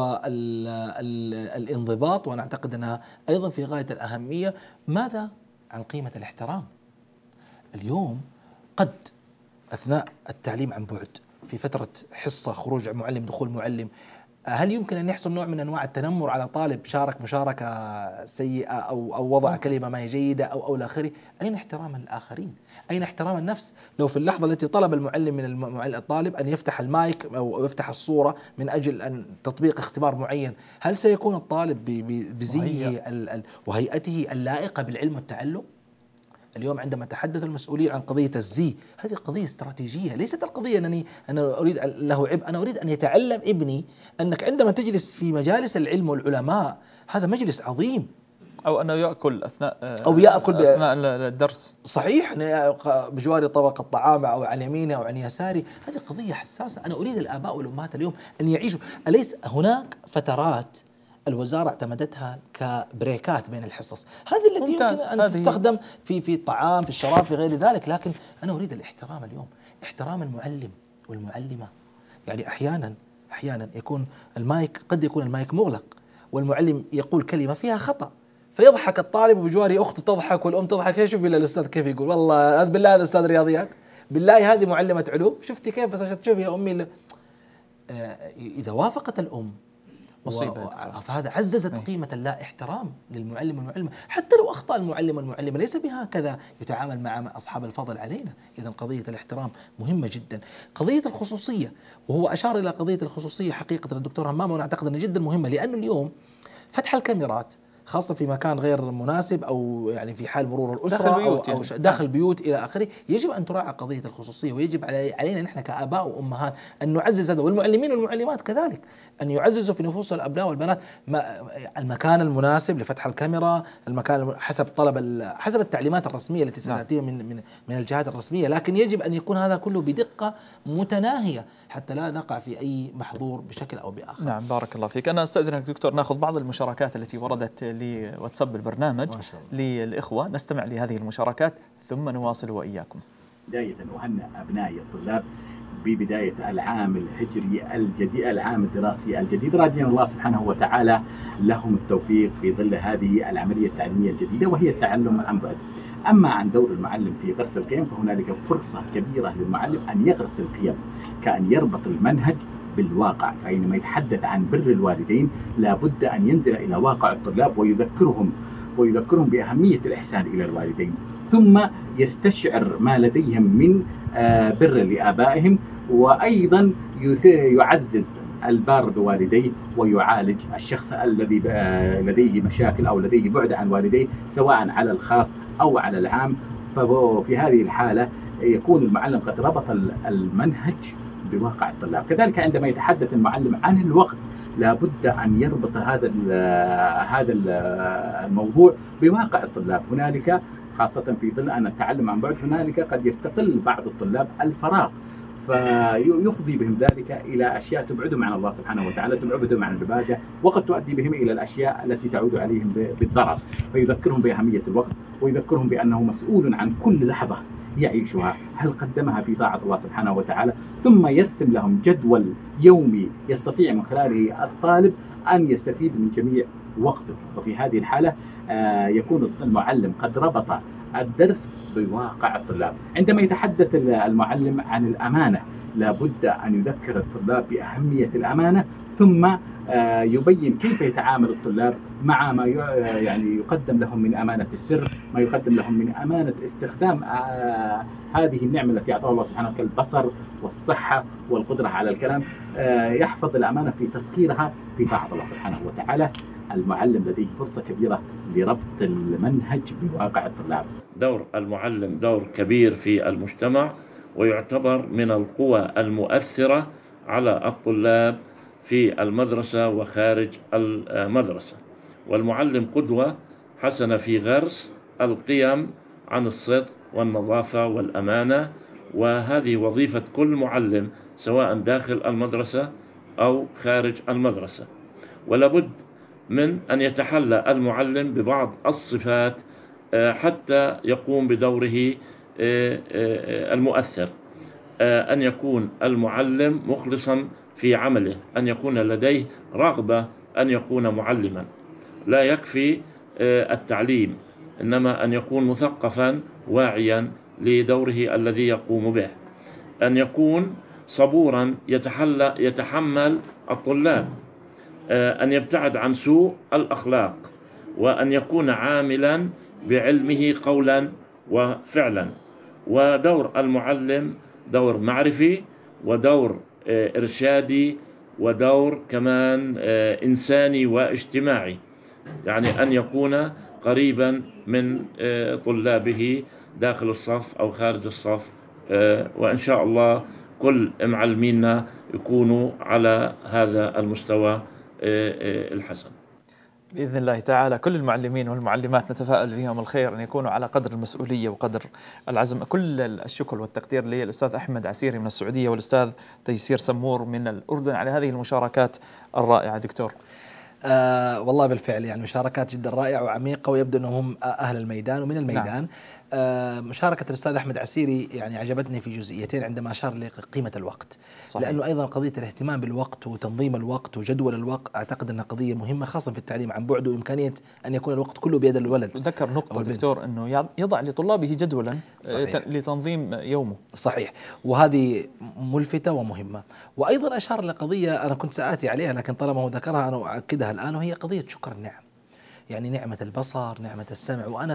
والانضباط، وأنا أعتقد أنها أيضا في غاية الأهمية. ماذا عن قيمة الاحترام؟ اليوم قد أثناء التعليم عن بعد، في فترة حصة، خروج معلم، دخول معلم، هل يمكن أن يحصل نوع من أنواع التنمر على طالب شارك مشاركة سيئة أو وضع كلمة ما هي جيدة أو إلى آخره؟ أين احترام الآخرين؟ أين احترام النفس؟ لو في اللحظة التي طلب المعلم من الطالب أن يفتح المايك أو يفتح الصورة من أجل أن تطبيق اختبار معين، هل سيكون الطالب بزيه وهيئته اللائقة بالعلم والتعلم؟ اليوم عندما تحدث المسؤولين عن قضية الزي، هذه قضية استراتيجية، ليست القضية أنا أريد له عبء. أنا أريد أن يتعلم ابني أنك عندما تجلس في مجالس العلم والعلماء، هذا مجلس عظيم. أو أنه يأكل أثناء الدرس. صحيح، بجوار طبق الطعام أو عن يمينه أو عن يساره، هذه قضية حساسة. أنا أريد الآباء والأمهات اليوم أن يعيشوا. أليس هناك فترات الوزارة اعتمدتها كبريكات بين الحصص؟ هذه التي يمكن أن تستخدم في الطعام، في الشراب، في غير ذلك. لكن أنا أريد الاحترام اليوم، احترام المعلم والمعلمة. يعني أحيانا يكون المايك، قد يكون المايك مغلق والمعلم يقول كلمة فيها خطأ، فيضحك الطالب وبجواره أخته تضحك والأم تضحك. شوف إلى الأستاذ كيف يقول، والله بالله هذا أستاذ رياضيات، بالله هذه معلمة علوم، شفتي كيف؟ بس عشان تشوفي يا أمي. إذا وافقت الأم فهذا عززت قيمة لا احترام للمعلم والمعلمة. حتى لو أخطأ المعلم والمعلمة ليس بهكذا يتعامل مع أصحاب الفضل علينا. إذن قضية الاحترام مهمة جدا. قضية الخصوصية، وهو أشار إلى قضية الخصوصية حقيقة الدكتور همام، وأنا أعتقد أنها جدا مهمة، لأنه اليوم فتح الكاميرات خاصة في مكان غير مناسب أو يعني في حال مرور الأسرة أو داخل بيوت إلى آخره، يجب أن تراعى قضية الخصوصية، ويجب علينا نحن كآباء وأمهات أن نعزز هذا، والمعلمين والمعلمات كذلك أن يعززوا في نفوس الأبناء والبنات المكان المناسب لفتح الكاميرا، المكان حسب التعليمات الرسمية التي ستأتي من الجهات الرسمية. لكن يجب أن يكون هذا كله بدقة متناهية حتى لا نقع في أي محظور بشكل أو بآخر. نعم، بارك الله فيك. أنا أستأذنك دكتور نأخذ بعض المشاركات التي وردت لواتساب البرنامج للإخوة، نستمع لهذه المشاركات ثم نواصل وإياكم. بداية أهنئ أبنائي الطلاب ببداية العام الهجري الجديد، العام الدراسي الجديد، راجين الله سبحانه وتعالى لهم التوفيق في ظل هذه العملية التعليمية الجديدة وهي التعلم عن بعد. أما عن دور المعلم في غرس القيم، فهنالك فرصة كبيرة للمعلم أن يغرس القيم، كأن يربط المنهج بالواقع. فإنما يتحدث عن بر الوالدين لابد أن ينزل إلى واقع الطلاب ويذكرهم بأهمية الإحسان إلى الوالدين، ثم يستشعر ما لديهم من بر لآبائهم، وأيضا يعزز البار بوالديه ويعالج الشخص الذي لديه مشاكل أو لديه بعد عن والديه سواء على الخاص أو على العام. ففي هذه الحالة يكون المعلم قد ربط المنهج بواقع الطلاب. كذلك عندما يتحدث المعلم عن الوقت لابد أن يربط هذا الموضوع بواقع الطلاب. هنالك خاصة في ظل أن التعلم عن بعد، هنالك قد يستقل بعض الطلاب الفراغ فيفضي بهم ذلك إلى أشياء تبعدهم عن الله سبحانه وتعالى، تبعدهم عن العبادة، وقد تؤدي بهم إلى الأشياء التي تعود عليهم بالضرر. فيذكرهم بأهمية الوقت، ويذكرهم بأنه مسؤول عن كل لحظة يعيشها هل قدمها في طاعة الله سبحانه وتعالى، ثم يرسم لهم جدول يومي يستطيع من خلاله الطالب أن يستفيد من جميع وقته. وفي هذه الحالة يكون المعلم قد ربط الدرس بواقع الطلاب. عندما يتحدث المعلم عن الأمانة لابد أن يذكر الطلاب بأهمية الأمانة، ثم يبين كيف يتعامل الطلاب مع ما يعني يقدم لهم من أمانة السر، ما يقدم لهم من أمانة استخدام هذه النعمة التي أعطاها الله سبحانه وتعالى، البصر والصحة والقدرة على الكلام، يحفظ الأمانة في تسخيرها في طاعة الله سبحانه وتعالى. المعلم لديه فرصة كبيرة لربط المنهج بواقع الطلاب. دور المعلم دور كبير في المجتمع، ويعتبر من القوى المؤثرة على الطلاب في المدرسة وخارج المدرسة. والمعلم قدوة حسنة في غرس القيم عن الصدق والنظافة والأمانة، وهذه وظيفة كل معلم سواء داخل المدرسة أو خارج المدرسة. ولابد من أن يتحلى المعلم ببعض الصفات حتى يقوم بدوره المؤثر. أن يكون المعلم مخلصا في عمله، أن يكون لديه رغبة أن يكون معلما. لا يكفي التعليم، إنما أن يكون مثقفا واعيا لدوره الذي يقوم به. أن يكون صبورا يتحمل الطلاب، أن يبتعد عن سوء الأخلاق، وأن يكون عاملا بعلمه قولا وفعلا. ودور المعلم دور معرفي، ودور إرشادي، ودور كمان إنساني واجتماعي، يعني أن يكون قريبا من طلابه داخل الصف أو خارج الصف. وإن شاء الله كل معلمينا يكونوا على هذا المستوى الحسن بإذن الله تعالى. كل المعلمين والمعلمات نتفائل بهم الخير، أن يكونوا على قدر المسؤولية وقدر العزم. كل الشكر والتقدير للأستاذ أحمد عسيري من السعودية والأستاذ تيسير سمور من الأردن على هذه المشاركات الرائعة. دكتور والله بالفعل يعني مشاركات جدا رائعة وعميقة، ويبدو أنهم أهل الميدان ومن الميدان. نعم. مشاركة الأستاذ أحمد عسيري يعني عجبتني في جزئيتين، عندما أشار لقيمة الوقت. صحيح. لأنه أيضا قضية الاهتمام بالوقت وتنظيم الوقت وجدول الوقت أعتقد أنها قضية مهمة، خاصة في التعليم عن بعد، وإمكانية أن يكون الوقت كله بيد الولد. ذكر نقطة دكتور أنه يضع لطلابه جدولا لتنظيم يومه. صحيح، وهذه ملفتة ومهمة. وأيضا أشار لقضية أنا كنت سآتي عليها، لكن طالما هو ذكرها أنا أؤكدها الآن، وهي قضية شكر النعم. يعني نعمة البصر، نعمة السمع، وأنا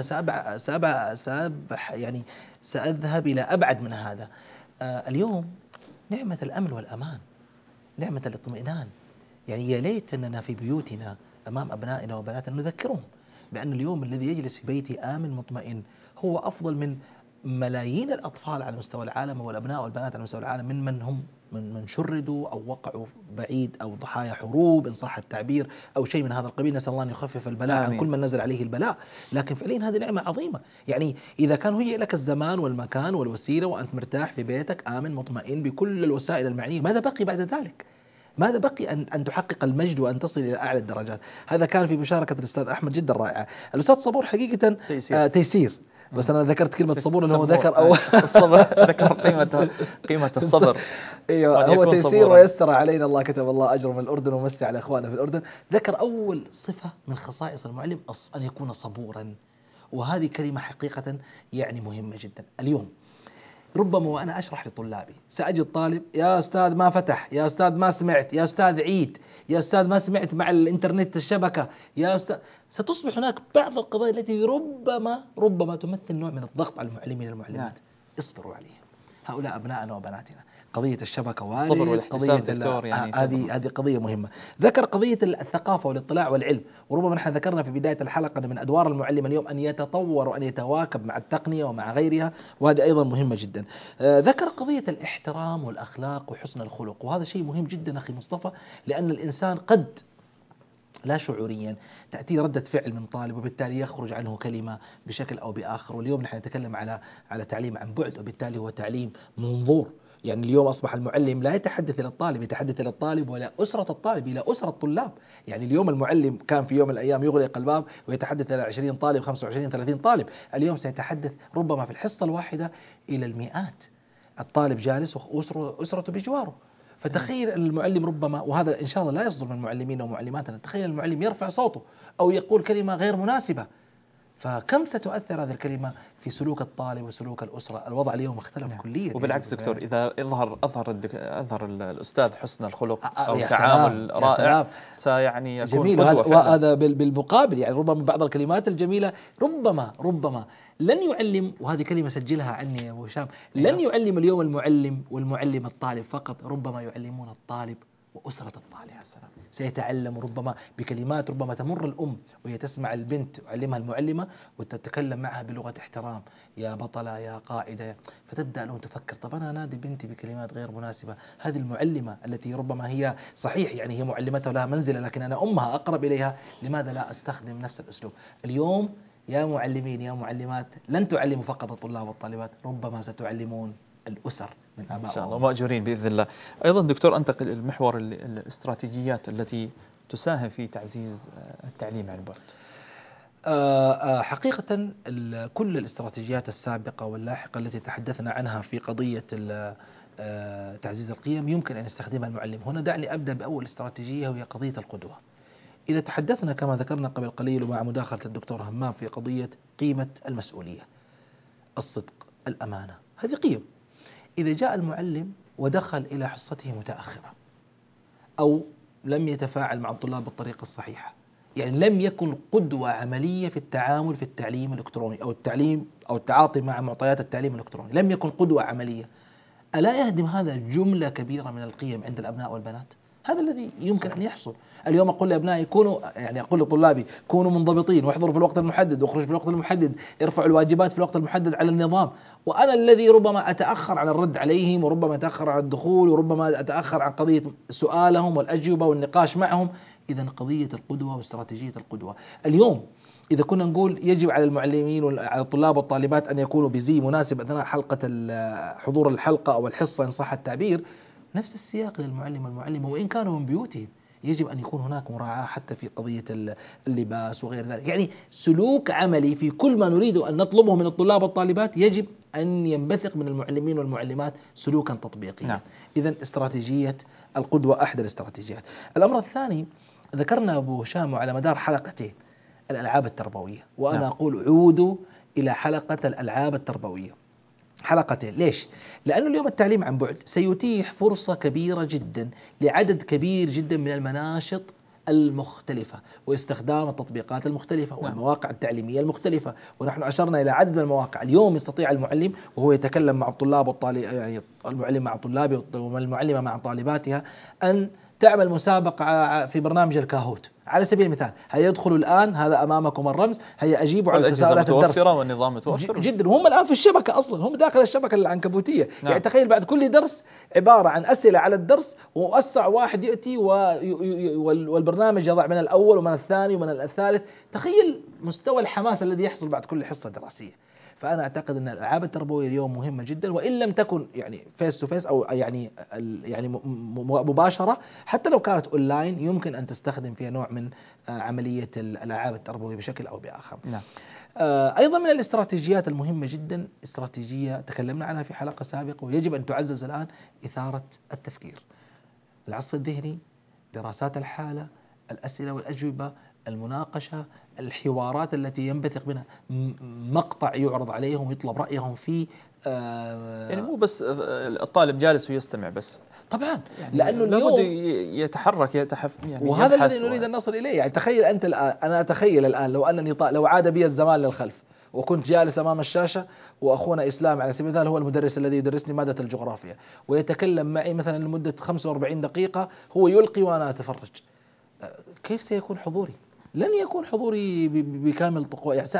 يعني سأذهب إلى أبعد من هذا. اليوم نعمة الأمن والأمان، نعمة الاطمئنان. يعني يا ليت أننا في بيوتنا أمام أبنائنا وبناتنا نذكرهم بأن اليوم الذي يجلس في بيتي آمن مطمئن هو أفضل من ملايين الأطفال على مستوى العالم والأبناء والبنات على مستوى العالم من شردوا أو وقعوا بعيد أو ضحايا حروب إن صح التعبير أو شيء من هذا القبيل. نسأل الله أن يخفف البلاء عن كل من نزل عليه البلاء. لكن فعليا هذه نعمة عظيمة. يعني إذا كان هي لك الزمان والمكان والوسيلة وأنت مرتاح في بيتك آمن مطمئن بكل الوسائل المعنية، ماذا بقي بعد ذلك؟ ماذا بقي أن تحقق المجد وأن تصل إلى أعلى الدرجات؟ هذا كان في مشاركة الأستاذ أحمد جدا رائعة. الأستاذ صبور حقيقة تيسير. بس أنا ذكرت كلمة صبور أنه ذكر أو الصبر، ذكر قيمة الصبر. أيوة، هو تيسير ويسر علينا، الله كتب الله أجر من الأردن ومسي على إخواننا في الأردن. ذكر أول صفة من خصائص المعلم أن يكون صبورا، وهذه كلمة حقيقة يعني مهمة جدا. اليوم ربما وأنا أشرح لطلابي سأجد طالب يا أستاذ ما فتح، يا أستاذ ما سمعت، يا أستاذ عيد، يا أستاذ ما سمعت مع الإنترنت الشبكة، يا أستاذ. ستصبح هناك بعض القضايا التي ربما تمثل نوع من الضغط على المعلمين والمعلمات. اصبروا عليها، هؤلاء أبنائنا وبناتنا. قضية الشبكة قضية يعني هذه قضية مهمة. ذكر قضية الثقافة والاطلاع والعلم، وربما نحن ذكرنا في بداية الحلقة أن من أدوار المعلم اليوم أن يتطور وأن يتواكب مع التقنية ومع غيرها، وهذه أيضا مهمة جدا. ذكر قضية الاحترام والأخلاق وحسن الخلق، وهذا شيء مهم جدا أخي مصطفى، لأن الإنسان قد لا شعوريا تأتي ردة فعل من طالب وبالتالي يخرج عنه كلمة بشكل أو بآخر. واليوم نحن نتكلم على تعليم عن بعد، وبالتالي هو تعليم منظور. يعني اليوم أصبح المعلم لا يتحدث إلى الطالب، يتحدث إلى الطالب ولا أسرة الطالب، إلى أسرة الطلاب. يعني اليوم المعلم كان في يوم من الأيام يغلق الباب ويتحدث إلى 20 طالب 25 30 طالب، اليوم سيتحدث ربما في الحصة الواحدة إلى المئات. الطالب جالس وأسرته بجواره. فتخيل المعلم ربما، وهذا إن شاء الله لا يصدر من المعلمين ومعلماتنا، تخيل المعلم يرفع صوته أو يقول كلمة غير مناسبة فكم ستؤثر هذه الكلمة في سلوك الطالب وسلوك الأسرة؟ الوضع اليوم اختلف كليا. وبالعكس دكتور، إذا أظهر الأستاذ حسن الخلق أو يا تعامل سلام، رائع، سيعني يكون جميل. قدوة فعلا. وهذا بالمقابل يعني ربما بعض الكلمات الجميلة ربما لن يعلم، وهذه كلمة سجلها عني يا أبو هشام، لن يعلم اليوم المعلم والمعلم الطالب فقط، ربما يعلمون الطالب وأسرة الطالب. سيتعلم ربما بكلمات، ربما تمر الأم وهي تسمع البنت وعلمها المعلمة وتتكلم معها بلغة احترام، يا بطلة يا قائدة، فتبدأ الأم تفكر طب أنا أنادي بنتي بكلمات غير مناسبة، هذه المعلمة التي ربما هي صحيح يعني هي معلمتها ولها منزلة، لكن أنا أمها أقرب إليها، لماذا لا أستخدم نفس الأسلوب؟ اليوم يا معلمين يا معلمات لن تعلموا فقط الطلاب والطالبات، ربما ستعلمون الأسر من آبائهم. إن شاء الله مأجورين بإذن الله. أيضا دكتور، أنتقل المحور الاستراتيجيات التي تساهم في تعزيز التعليم عن بعد. حقيقة كل الاستراتيجيات السابقة واللاحقة التي تحدثنا عنها في قضية تعزيز القيم يمكن أن يستخدمها المعلم. هنا دعني أبدأ بأول استراتيجية وهي قضية القدوة. إذا تحدثنا كما ذكرنا قبل قليل ومع مداخلة الدكتور همام في قضية قيمة المسؤولية، الصدق، الأمانة، هذه قيم. إذا جاء المعلم ودخل إلى حصته متأخرا أو لم يتفاعل مع الطلاب بالطريقة الصحيحة، يعني لم يكن قدوة عملية في التعامل في التعليم الإلكتروني أو التعليم أو التعاطي مع معطيات التعليم الإلكتروني، لم يكن قدوة عملية، ألا يهدم هذا جملة كبيرة من القيم عند الأبناء والبنات؟ هذا الذي يمكن أن يحصل. اليوم أقول لأبنائي أقول لطلابي كونوا منضبطين، واحضروا في الوقت المحدد، واخرجوا في الوقت المحدد، ارفعوا الواجبات في الوقت المحدد على النظام، وأنا الذي ربما أتأخر عن الرد عليهم، وربما أتأخر عن الدخول، وربما أتأخر عن قضية سؤالهم والأجوبة والنقاش معهم. إذا قضية القدوة واستراتيجية القدوة اليوم، إذا كنا نقول يجب على المعلمين وعلى الطلاب والطالبات أن يكونوا بزي مناسب أثناء حضور الحلقة أو الحصة إن صح التعبير، نفس السياق للمعلم والمعلمة وإن كانوا من بيوتهم، يجب أن يكون هناك مراعاة حتى في قضية اللباس وغير ذلك. يعني سلوك عملي في كل ما نريد أن نطلبه من الطلاب والطالبات يجب أن ينبثق من المعلمين والمعلمات سلوكا تطبيقيا. نعم. إذن استراتيجية القدوة أحد الاستراتيجيات. الأمر الثاني ذكرنا أبو هشام على مدار حلقتين الألعاب التربوية، وأنا نعم. أقول عودوا إلى حلقة الألعاب التربوية، حلقتين. ليش؟ لأنه اليوم التعليم عن بعد سيتيح فرصة كبيرة جدا لعدد كبير جدا من المناشط المختلفة واستخدام التطبيقات المختلفة والمواقع التعليمية المختلفة، ونحن أشرنا إلى عدد من المواقع. اليوم يستطيع المعلم وهو يتكلم مع الطلاب والطالب، يعني المعلم مع طلابه والمعلمة مع طالباتها، أن تعمل مسابقة في برنامج الكاهوت على سبيل المثال. هيا يدخلوا الآن، هذا أمامكم الرمز، هيا أجيبوا على تساؤلات الدرس. متوفرة والنظام متوفر جدا، وهم الآن في الشبكة أصلا، هم داخل الشبكة العنكبوتية. نعم. يعني تخيل بعد كل درس عبارة عن أسئلة على الدرس، وأسرع واحد يأتي والبرنامج يضع من الأول ومن الثاني ومن الثالث. تخيل مستوى الحماس الذي يحصل بعد كل حصة دراسية. فأنا أعتقد أن الألعاب التربوية اليوم مهمة جدا، وإن لم تكن يعني فيس تو فيس أو يعني مباشرة، حتى لو كانت أونلاين يمكن أن تستخدم فيها نوع من عملية الألعاب التربوية بشكل أو بآخر. نعم. أيضا من الاستراتيجيات المهمة جدا استراتيجية تكلمنا عنها في حلقة سابقة ويجب أن تعزز الآن، إثارة التفكير، العصف الذهني، دراسات الحالة، الأسئلة والأجوبة، المناقشة، الحوارات التي ينبثق منها، مقطع يعرض عليهم يطلب رأيهم فيه. يعني مو بس الطالب جالس ويستمع بس، طبعا يعني لأنه اليوم يتحرك يعني وهذا الذي نريد أن نصل إليه. يعني تخيل أنت الآن، أنا أتخيل الآن لو أنني لو عاد بي الزمان للخلف وكنت جالس أمام الشاشة وأخونا إسلام على سبيل المثال هو المدرس الذي يدرسني مادة الجغرافيا، ويتكلم معي مثلا لمدة 45 دقيقة، هو يلقي وأنا أتفرج، كيف سيكون حضوري؟ لن يكون حضوري بكامل طقوة. يعني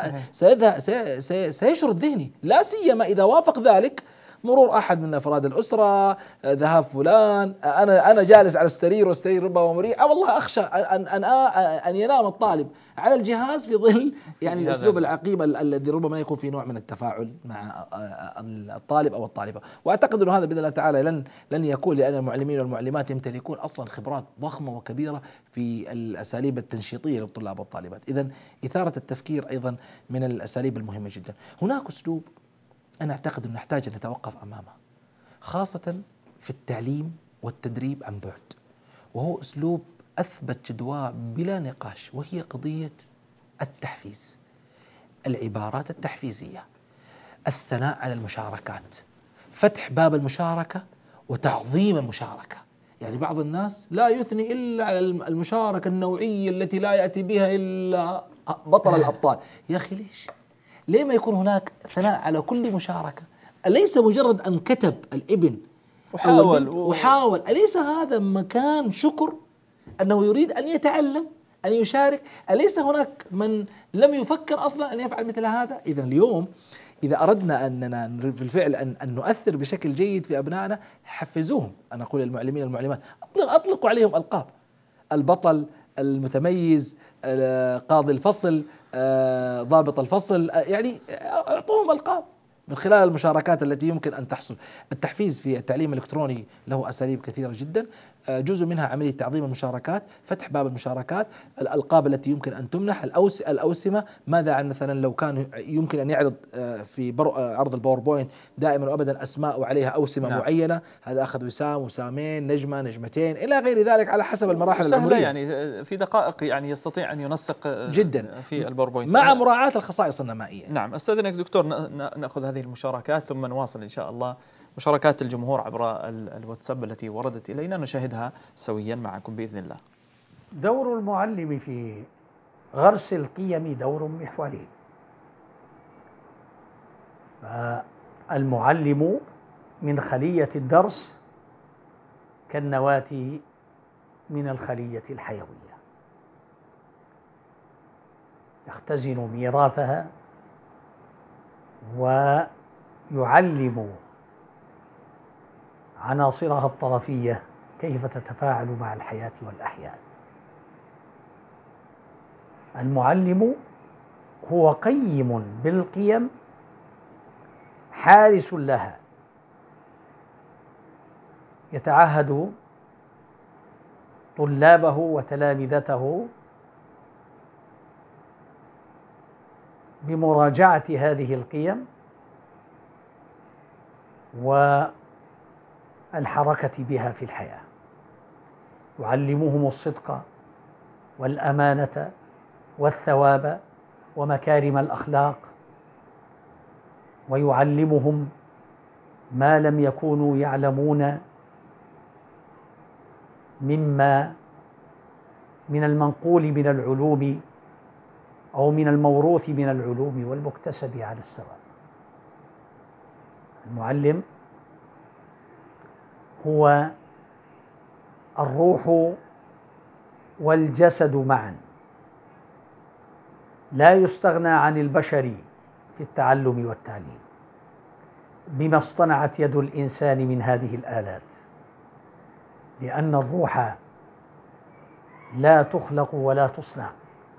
سيشرد ذهني، لا سيما إذا وافق ذلك مرور أحد من أفراد الأسرة، ذهاب فلان، أنا جالس على السرير والسرير ربما مريح، والله أخشى أن ينام الطالب على الجهاز في ظل يعني الأسلوب العقيم الذي ربما يكون في نوع من التفاعل مع الطالب أو الطالبة. وأعتقد أن هذا بإذن الله تعالى لن يكون، لأن المعلمين والمعلمات يمتلكون أصلا خبرات ضخمة وكبيرة في الأساليب التنشيطية للطلاب والطالبات. إذن إثارة التفكير أيضا من الأساليب المهمة جدا. هناك أسلوب أنا أعتقد أن نحتاج أن نتوقف أمامه، خاصة في التعليم والتدريب عن بعد، وهو أسلوب أثبت جدواه بلا نقاش، وهي قضية التحفيز. العبارات التحفيزية، الثناء على المشاركات، فتح باب المشاركة وتعظيم المشاركة. يعني بعض الناس لا يثني إلا على المشاركة النوعية التي لا يأتي بها إلا بطل الأبطال. يا أخي ليش؟ ليه ما يكون هناك ثناء على كل مشاركة؟ أليس مجرد أن كتب الابن وحاول أليس هذا مكان شكر أنه يريد أن يتعلم أن يشارك؟ أليس هناك من لم يفكر أصلا أن يفعل مثل هذا؟ إذا اليوم إذا أردنا أننا بالفعل أن نؤثر بشكل جيد في أبنائنا، حفزوهم. أنا أقول للمعلمين والمعلمات أطلقوا عليهم ألقاب: البطل، المتميز، قاضي الفصل، ضابط الفصل، يعني أعطوهم ألقاب من خلال المشاركات التي يمكن أن تحصل. التحفيز في التعليم الإلكتروني له أساليب كثيرة جدا، جزء منها عملية تعظيم المشاركات، فتح باب المشاركات، الألقاب التي يمكن أن تمنح، الأوسمة. ماذا عن مثلا لو كان يمكن أن يعرض في عرض الباوربوينت دائما وأبدا أسماء وعليها أوسمة معينة، هذا أخذ وسام، وسامين، نجمة، نجمتين، إلى غير ذلك على حسب المراحل العمرية. يعني في دقائق يعني يستطيع أن ينسق جدا في الباوربوينت مع مراعاة الخصائص النمائية. نعم، أستاذنك دكتور نأخذ هذه المشاركات ثم نواصل إن شاء الله مشاركات الجمهور عبر الواتساب التي وردت إلينا، نشاهدها سويا معكم بإذن الله. دور المعلم في غرس القيم دور محوري. المعلم من خلية الدرس كالنواة من الخلية الحيوية، يختزن ميراثها ويعلم عناصرها الطرفية كيف تتفاعل مع الحياة والأحياء. المعلم هو قيم بالقيم، حارس لها، يتعهد طلابه وتلامذته بمراجعة هذه القيم والحركة بها في الحياة. يعلمهم الصدق والأمانة والثواب ومكارم الأخلاق، ويعلمهم ما لم يكونوا يعلمون مما من المنقول من العلوم أو من الموروث من العلوم والمكتسب على السواء. المعلم هو الروح والجسد معا، لا يستغنى عن البشر في التعلم والتعليم بما اصطنعت يد الإنسان من هذه الآلات، لأن الروح لا تخلق ولا تصنع،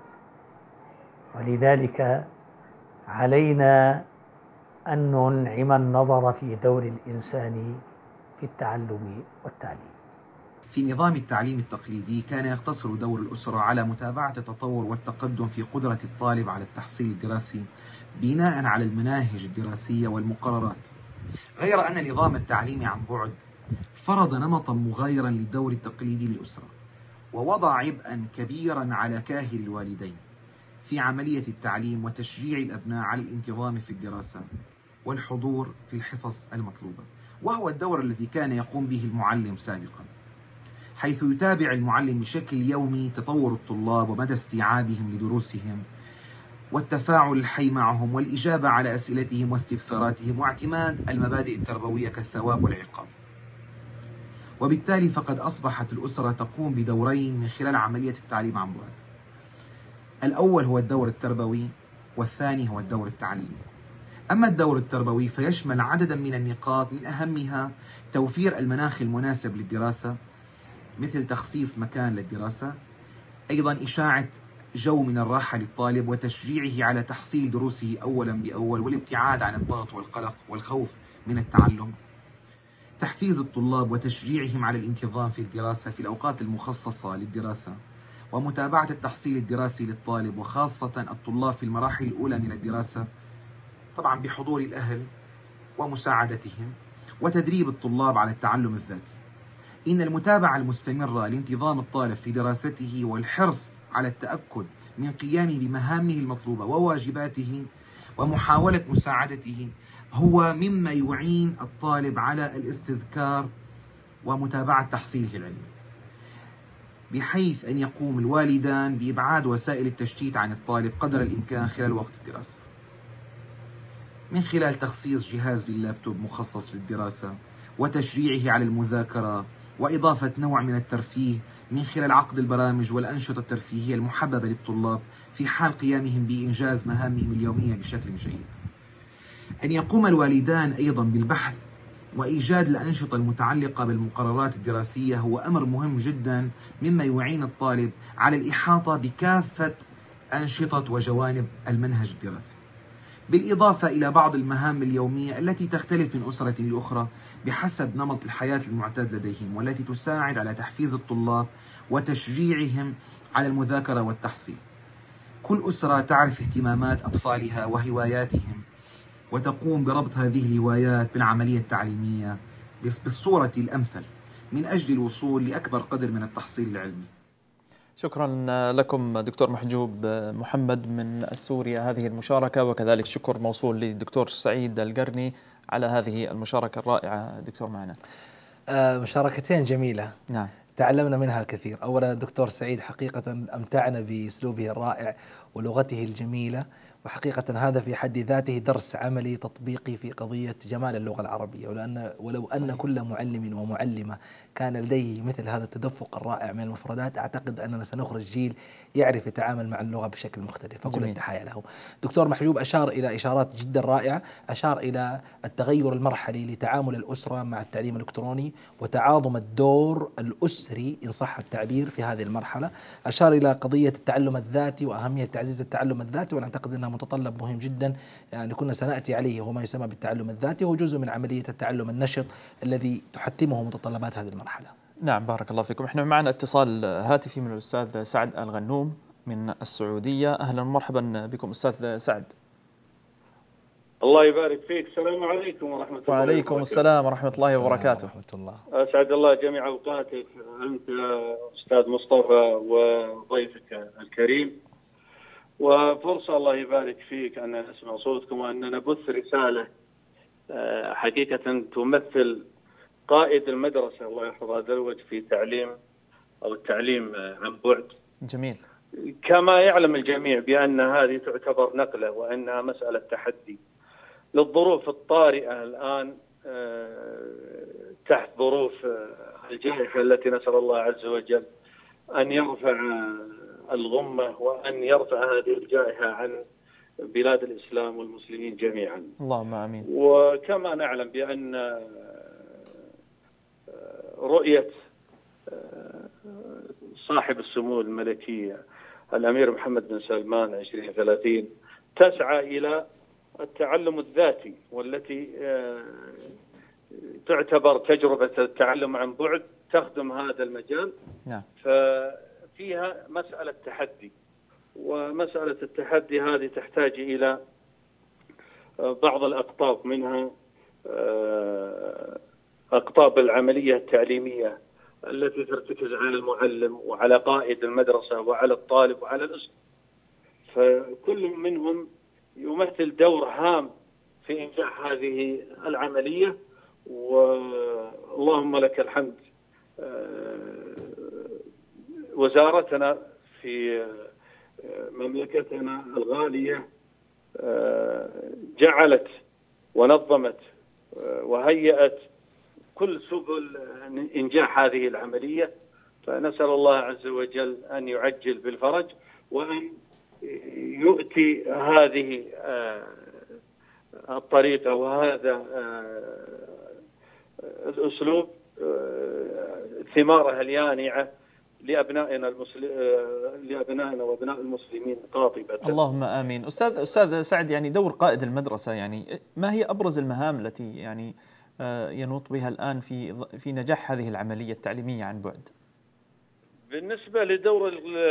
ولذلك علينا أن ننعم النظر في دور الإنسان في التعلم والتعليم. في نظام التعليم التقليدي كان يقتصر دور الأسرة على متابعة التطور والتقدم في قدرة الطالب على التحصيل الدراسي بناء على المناهج الدراسية والمقررات، غير أن نظام التعليم عن بعد فرض نمطا مغايرا للدور التقليدي للأسرة، ووضع عبئا كبيرا على كاهل الوالدين في عملية التعليم وتشجيع الأبناء على الانتظام في الدراسة والحضور في الحصص المطلوبة، وهو الدور الذي كان يقوم به المعلم سابقا، حيث يتابع المعلم بشكل يومي تطور الطلاب ومدى استيعابهم لدروسهم والتفاعل الحي معهم والإجابة على أسئلتهم واستفساراتهم واعتماد المبادئ التربوية كالثواب والعقاب. وبالتالي فقد أصبحت الأسرة تقوم بدورين من خلال عملية التعليم عن بعد. الأول هو الدور التربوي، والثاني هو الدور التعليمي. أما الدور التربوي فيشمل عددا من النقاط، من أهمها توفير المناخ المناسب للدراسة مثل تخصيص مكان للدراسة، أيضا إشاعة جو من الراحة للطالب وتشجيعه على تحصيل دروسه أولا بأول والابتعاد عن الضغط والقلق والخوف من التعلم، تحفيز الطلاب وتشجيعهم على الانتظام في الدراسة في الأوقات المخصصة للدراسة، ومتابعة التحصيل الدراسي للطالب وخاصة الطلاب في المراحل الأولى من الدراسة، طبعا بحضور الأهل ومساعدتهم، وتدريب الطلاب على التعلم الذاتي. إن المتابعة المستمرة لانتظام الطالب في دراسته والحرص على التأكد من قيامه بمهامه المطلوبة وواجباته ومحاولة مساعدته هو مما يعين الطالب على الاستذكار ومتابعة تحصيله العلمي، بحيث أن يقوم الوالدان بإبعاد وسائل التشتيت عن الطالب قدر الإمكان خلال وقت الدراسة، من خلال تخصيص جهاز اللابتوب مخصص للدراسة وتشريعه على المذاكرة، وإضافة نوع من الترفيه من خلال عقد البرامج والأنشطة الترفيهية المحببة للطلاب في حال قيامهم بإنجاز مهامهم اليومية بشكل جيد. أن يقوم الوالدان أيضا بالبحث وإيجاد الأنشطة المتعلقة بالمقررات الدراسية هو أمر مهم جدا، مما يعين الطالب على الإحاطة بكافة أنشطة وجوانب المنهج الدراسي، بالإضافة إلى بعض المهام اليومية التي تختلف من أسرة لأخرى بحسب نمط الحياة المعتاد لديهم، والتي تساعد على تحفيز الطلاب وتشجيعهم على المذاكرة والتحصيل. كل أسرة تعرف اهتمامات أطفالها وهواياتهم، وتقوم بربط هذه الهوايات بالعملية التعليمية بالصورة الأمثل من أجل الوصول لأكبر قدر من التحصيل العلمي. شكرا لكم دكتور محجوب محمد من سوريا هذه المشاركة، وكذلك شكر موصول للدكتور سعيد القرني على هذه المشاركة الرائعة. دكتور معنا مشاركتين جميلة، نعم، تعلمنا منها الكثير. أولا الدكتور سعيد حقيقة أمتعنا بأسلوبه الرائع ولغته الجميلة، وحقيقة هذا في حد ذاته درس عملي تطبيقي في قضية جمال اللغة العربية. ولو أن كل معلم ومعلمة كان لديه مثل هذا التدفق الرائع من المفردات، أعتقد أننا سنخرج جيل يعرف يتعامل مع اللغة بشكل مختلف، فكل التحايا له. دكتور محجوب أشار إلى إشارات جدا رائعة، أشار إلى التغير المرحلي لتعامل الأسرة مع التعليم الإلكتروني وتعاظم الدور الأسري إن صح التعبير في هذه المرحلة. أشار إلى قضية التعلم الذاتي وأهمية تعزيز التعلم الذاتي، وأنا أعتقد أنها متطلب مهم جدا يعني كنا سنأتي عليه، هو ما يسمى بالتعلم الذاتي، وهو جزء من عملية التعلم النشط الذي تحتمه متطلبات هذه المرحلة. نعم، بارك الله فيكم. احنا معنا اتصال هاتفي من الأستاذ سعد الغنوم من السعودية. أهلا ومرحبا بكم أستاذ سعد. الله يبارك فيك. السلام عليكم ورحمة الله وبركاته. وعليكم السلام ورحمة الله وبركاته. أسعد الله جميع أوقاتك أنت أستاذ مصطفى وضيفك الكريم، وفرصة الله يبارك فيك أن نسمع صوتكم وأن نبث رسالة حقيقة تمثل قائد المدرسة الله يحفظها ذروج في تعليم أو التعليم عن بعد. جميل. كما يعلم الجميع بأن هذه تعتبر نقلة وأنها مسألة تحدي للظروف الطارئة الآن تحت ظروف الجائحة التي نسأل الله عز وجل أن يرفع الغمة وأن يرفع هذه الجائحة عن بلاد الإسلام والمسلمين جميعا. اللهم آمين. وكما نعلم بأن رؤية صاحب السمو الملكية الأمير محمد بن سلمان 2030 تسعى إلى التعلم الذاتي، والتي تعتبر تجربة التعلم عن بعد تخدم هذا المجال. نعم. ففيها مسألة تحدي، ومسألة التحدي هذه تحتاج إلى بعض الأقطاب، منها أقطاب العملية التعليمية التي ترتكز على المعلم وعلى قائد المدرسة وعلى الطالب وعلى الأسرة، فكل منهم يمثل دور هام في إنجاح هذه العملية. واللهم لك الحمد، وزارتنا في مملكتنا الغالية جعلت ونظمت وهيأت كل سبل إنجاح هذه العملية، فنسأل الله عز وجل أن يعجل بالفرج وأن يؤتي هذه الطريقة وهذا الأسلوب ثمارها اليانعة لأبنائنا وأبناء المسلمين قاطبة. اللهم آمين. أستاذ سعد، يعني دور قائد المدرسة، يعني ما هي أبرز المهام التي يعني ينوط بها الآن في نجاح هذه العملية التعليمية عن بعد؟ بالنسبة لدور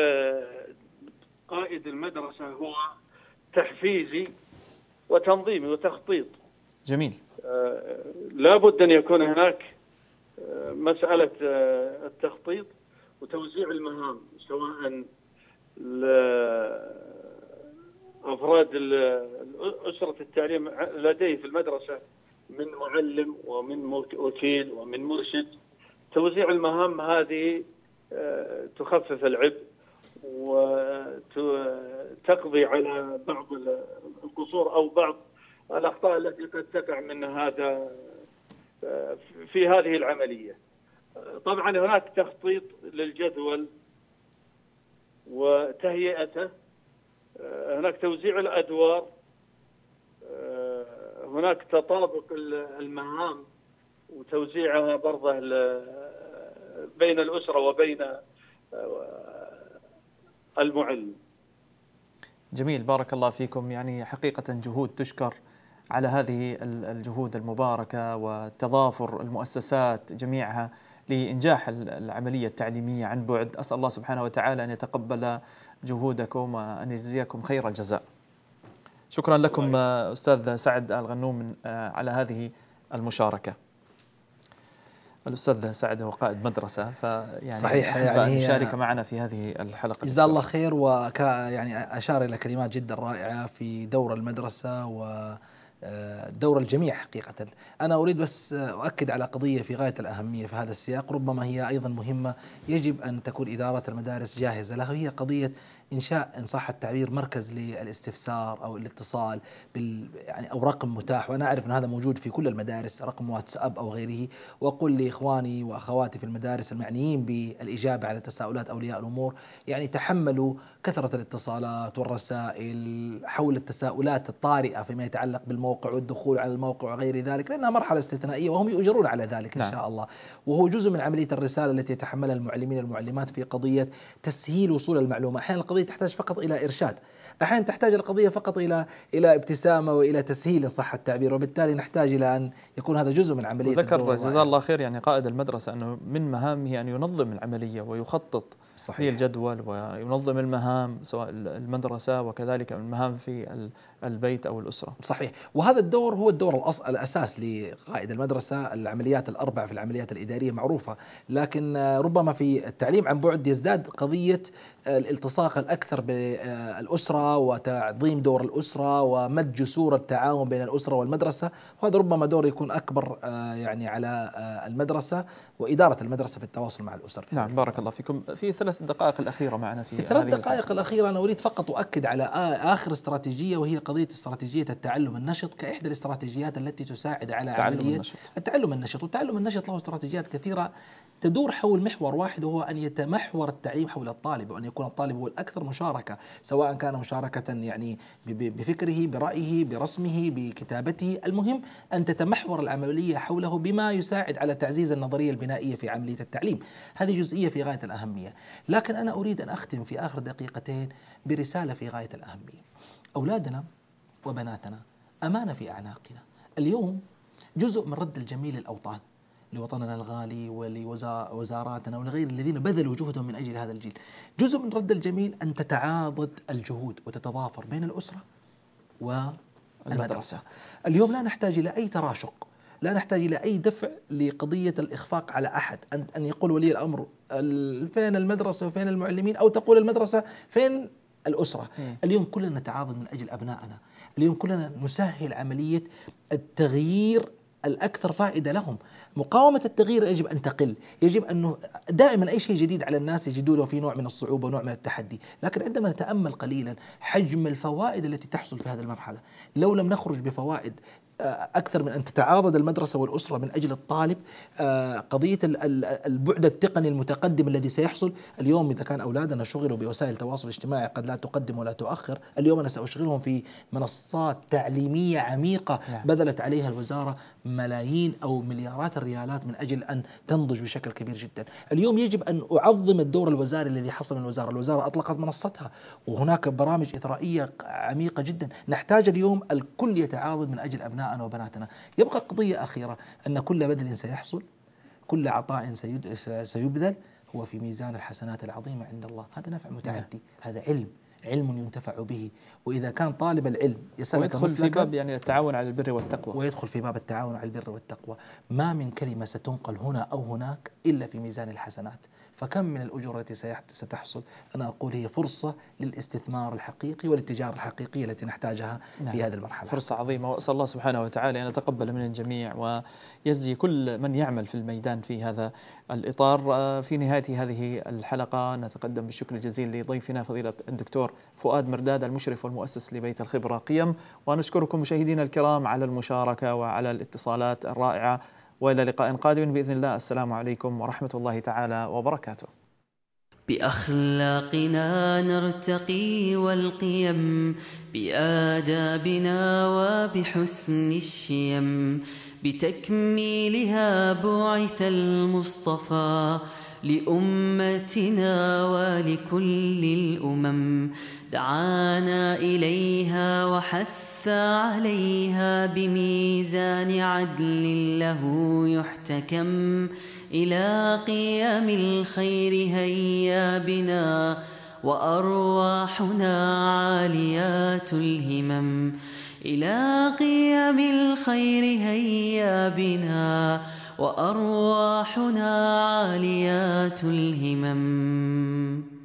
قائد المدرسة هو تحفيزي وتنظيمي وتخطيط. جميل. لا بد أن يكون هناك مسألة التخطيط وتوزيع المهام، سواء أفراد أسرة التعليم لديه في المدرسة من معلم ومن وكيل ومن مرشد. توزيع المهام هذه تخفف العبء وتقضي على بعض القصور أو بعض الأخطاء التي قد تقع من هذا في هذه العملية. طبعا هناك تخطيط للجدول وتهيئته، هناك توزيع الأدوار، هناك تطابق المهام وتوزيعها برضه بين الأسرة وبين المعلم. جميل، بارك الله فيكم. يعني حقيقة جهود تشكر على هذه الجهود المباركة وتضافر المؤسسات جميعها لإنجاح العملية التعليمية عن بعد. أسأل الله سبحانه وتعالى أن يتقبل جهودكم وأن يجزيكم خير الجزاء. شكرا لكم أستاذ سعد الغنوم على هذه المشاركة. الأستاذ سعد هو قائد مدرسة، فيعني صحيح يعني يشارك معنا في هذه الحلقة. جزاه الله خير، يعني أشار إلى كلمات جدا رائعة في دور المدرسة ودور الجميع حقيقة. أنا أريد بس أؤكد على قضية في غاية الأهمية في هذا السياق، ربما هي أيضا مهمة، يجب أن تكون إدارة المدارس جاهزة لها، هي قضية إنشاء إن صح التعبير مركز للاستفسار أو الاتصال يعني أو رقم متاح. وأنا أعرف أن هذا موجود في كل المدارس، رقم واتساب أو غيره. وأقول لإخواني وأخواتي في المدارس المعنيين بالإجابة على تساؤلات أولياء الأمور، يعني تحملوا كثرة الاتصالات والرسائل حول التساؤلات الطارئة فيما يتعلق بالموقع والدخول على الموقع وغير ذلك، لأنها مرحلة استثنائية وهم يؤجرون على ذلك إن شاء الله. وهو جزء من عملية الرسالة التي يتحملها المعلمين والمعلمات في قضية تسهيل وصول المعلومة. أحيانا القضية تحتاج فقط إلى إرشاد، أحيانا تحتاج القضية فقط إلى ابتسامة وإلى تسهيل إن صح التعبير، وبالتالي نحتاج إلى أن يكون هذا جزء من عملية. وذكر جزاه الله خير يعني قائد المدرسة أنه من مهامه أن ينظم العملية ويخطط في الجدول وينظم المهام سواء المدرسة وكذلك المهام في البيت أو الأسرة. صحيح، وهذا الدور هو الدور الأساس لقائد المدرسة. العمليات الأربع في العمليات الإدارية معروفة، لكن ربما في التعليم عن بعد يزداد قضية الالتصاق الأكثر بالأسرة وتعظيم دور الأسرة ومد جسور التعاون بين الأسرة والمدرسة، وهذا ربما دور يكون أكبر يعني على المدرسة وإدارة المدرسة في التواصل مع الأسر. نعم، بارك الله فيكم. في 3 دقائق الأخيرة معنا في 3 دقائق الأخيرة أنا أريد فقط أؤكد على آخر استراتيجية، وهي قضية استراتيجية التعلم النشط كإحدى الاستراتيجيات التي تساعد على عملية التعلم النشط. والتعلم النشط له استراتيجيات كثيرة تدور حول محور واحد، وهو أن يتمحور التعليم حول الطالب، وأن يكون الطالب هو الأكثر مشاركة، سواء كان مشاركة يعني بفكره، برأيه، برسمه، بكتابته. المهم أن تتمحور العملية حوله بما يساعد على تعزيز النظرية البنائية في عملية التعليم. هذه جزئية في غاية الأهمية. لكن أنا أريد أن أختم في آخر دقيقتين برسالة في غاية الأهمية. أولادنا وبناتنا أمانة في أعناقنا. اليوم جزء من رد الجميل للأوطان، لوطننا الغالي ولوزاراتنا ولغير الذين بذلوا جهدهم من أجل هذا الجيل. جزء من رد الجميل أن تتعاضد الجهود وتتضافر بين الأسرة والمدرسة. اليوم لا نحتاج إلى أي تراشق، لا نحتاج إلى أي دفع لقضية الإخفاق على أحد، أن يقول ولي الأمر فين المدرسة وفين المعلمين، أو تقول المدرسة فين الأسرة. اليوم كلنا نتعاضد من أجل أبنائنا، اليوم كلنا نسهل عملية التغيير الأكثر فائدة لهم. مقاومة التغيير يجب أن تقل، يجب أنه دائما أي شيء جديد على الناس يجدونه فيه نوع من الصعوبة ونوع من التحدي. لكن عندما نتأمل قليلا حجم الفوائد التي تحصل في هذه المرحلة، لو لم نخرج بفوائد أكثر من أن تتعاضد المدرسة والأسرة من أجل الطالب، قضية البعد التقني المتقدم الذي سيحصل اليوم. إذا كان أولادنا شغلوا بوسائل التواصل الاجتماعي قد لا تقدم ولا تؤخر، اليوم أنا سأشغلهم في منصات تعليمية عميقة بذلت عليها الوزارة ملايين أو مليارات الريالات من أجل أن تنضج بشكل كبير جدا. اليوم يجب أن أعظم الدور الوزاري الذي حصل من الوزارة أطلقت منصتها، وهناك برامج إثرائية عميقة جدا. نحتاج اليوم الكل يتعاضد من أجل أبنائنا وبناتنا. يبقى قضية أخيرة أن كل بذل سيحصل، كل عطاء سيبذل هو في ميزان الحسنات العظيمة عند الله. هذا نفع متعدي، هذا علم علم ينتفع به. وإذا كان طالب العلم يسلك ويدخل في باب يعني التعاون على البر والتقوى، ويدخل في باب التعاون على البر والتقوى. ما من كلمة ستنقل هنا أو هناك إلا في ميزان الحسنات، فكم من الأجور التي ستحصل. أنا أقول هي فرصة للاستثمار الحقيقي والتجارة الحقيقية التي نحتاجها في هذه المرحلة. فرصة عظيمة، وأسأل الله سبحانه وتعالى أن يتقبل من الجميع ويجزي كل من يعمل في الميدان في هذا الإطار. في نهاية هذه الحلقة نتقدم بالشكر الجزيل لضيفنا فضيلة الدكتور فؤاد مرداد، المشرف والمؤسس لبيت الخبرة قيم، ونشكركم مشاهدينا الكرام على المشاركة وعلى الاتصالات الرائعة، وإلى لقاء قادم بإذن الله. السلام عليكم ورحمة الله تعالى وبركاته. بأخلاقنا نرتقي والقيم، بآدابنا وبحسن الشيم، بتكميلها بعث المصطفى لأمتنا ولكل الأمم. دعانا إليها وحث عليها بميزان عدل له يحتكم. إلى قيام الخير هيا بنا وأرواحنا عاليات الهمم. إلى قيام الخير هيا بنا وأرواحنا عاليات الهمم.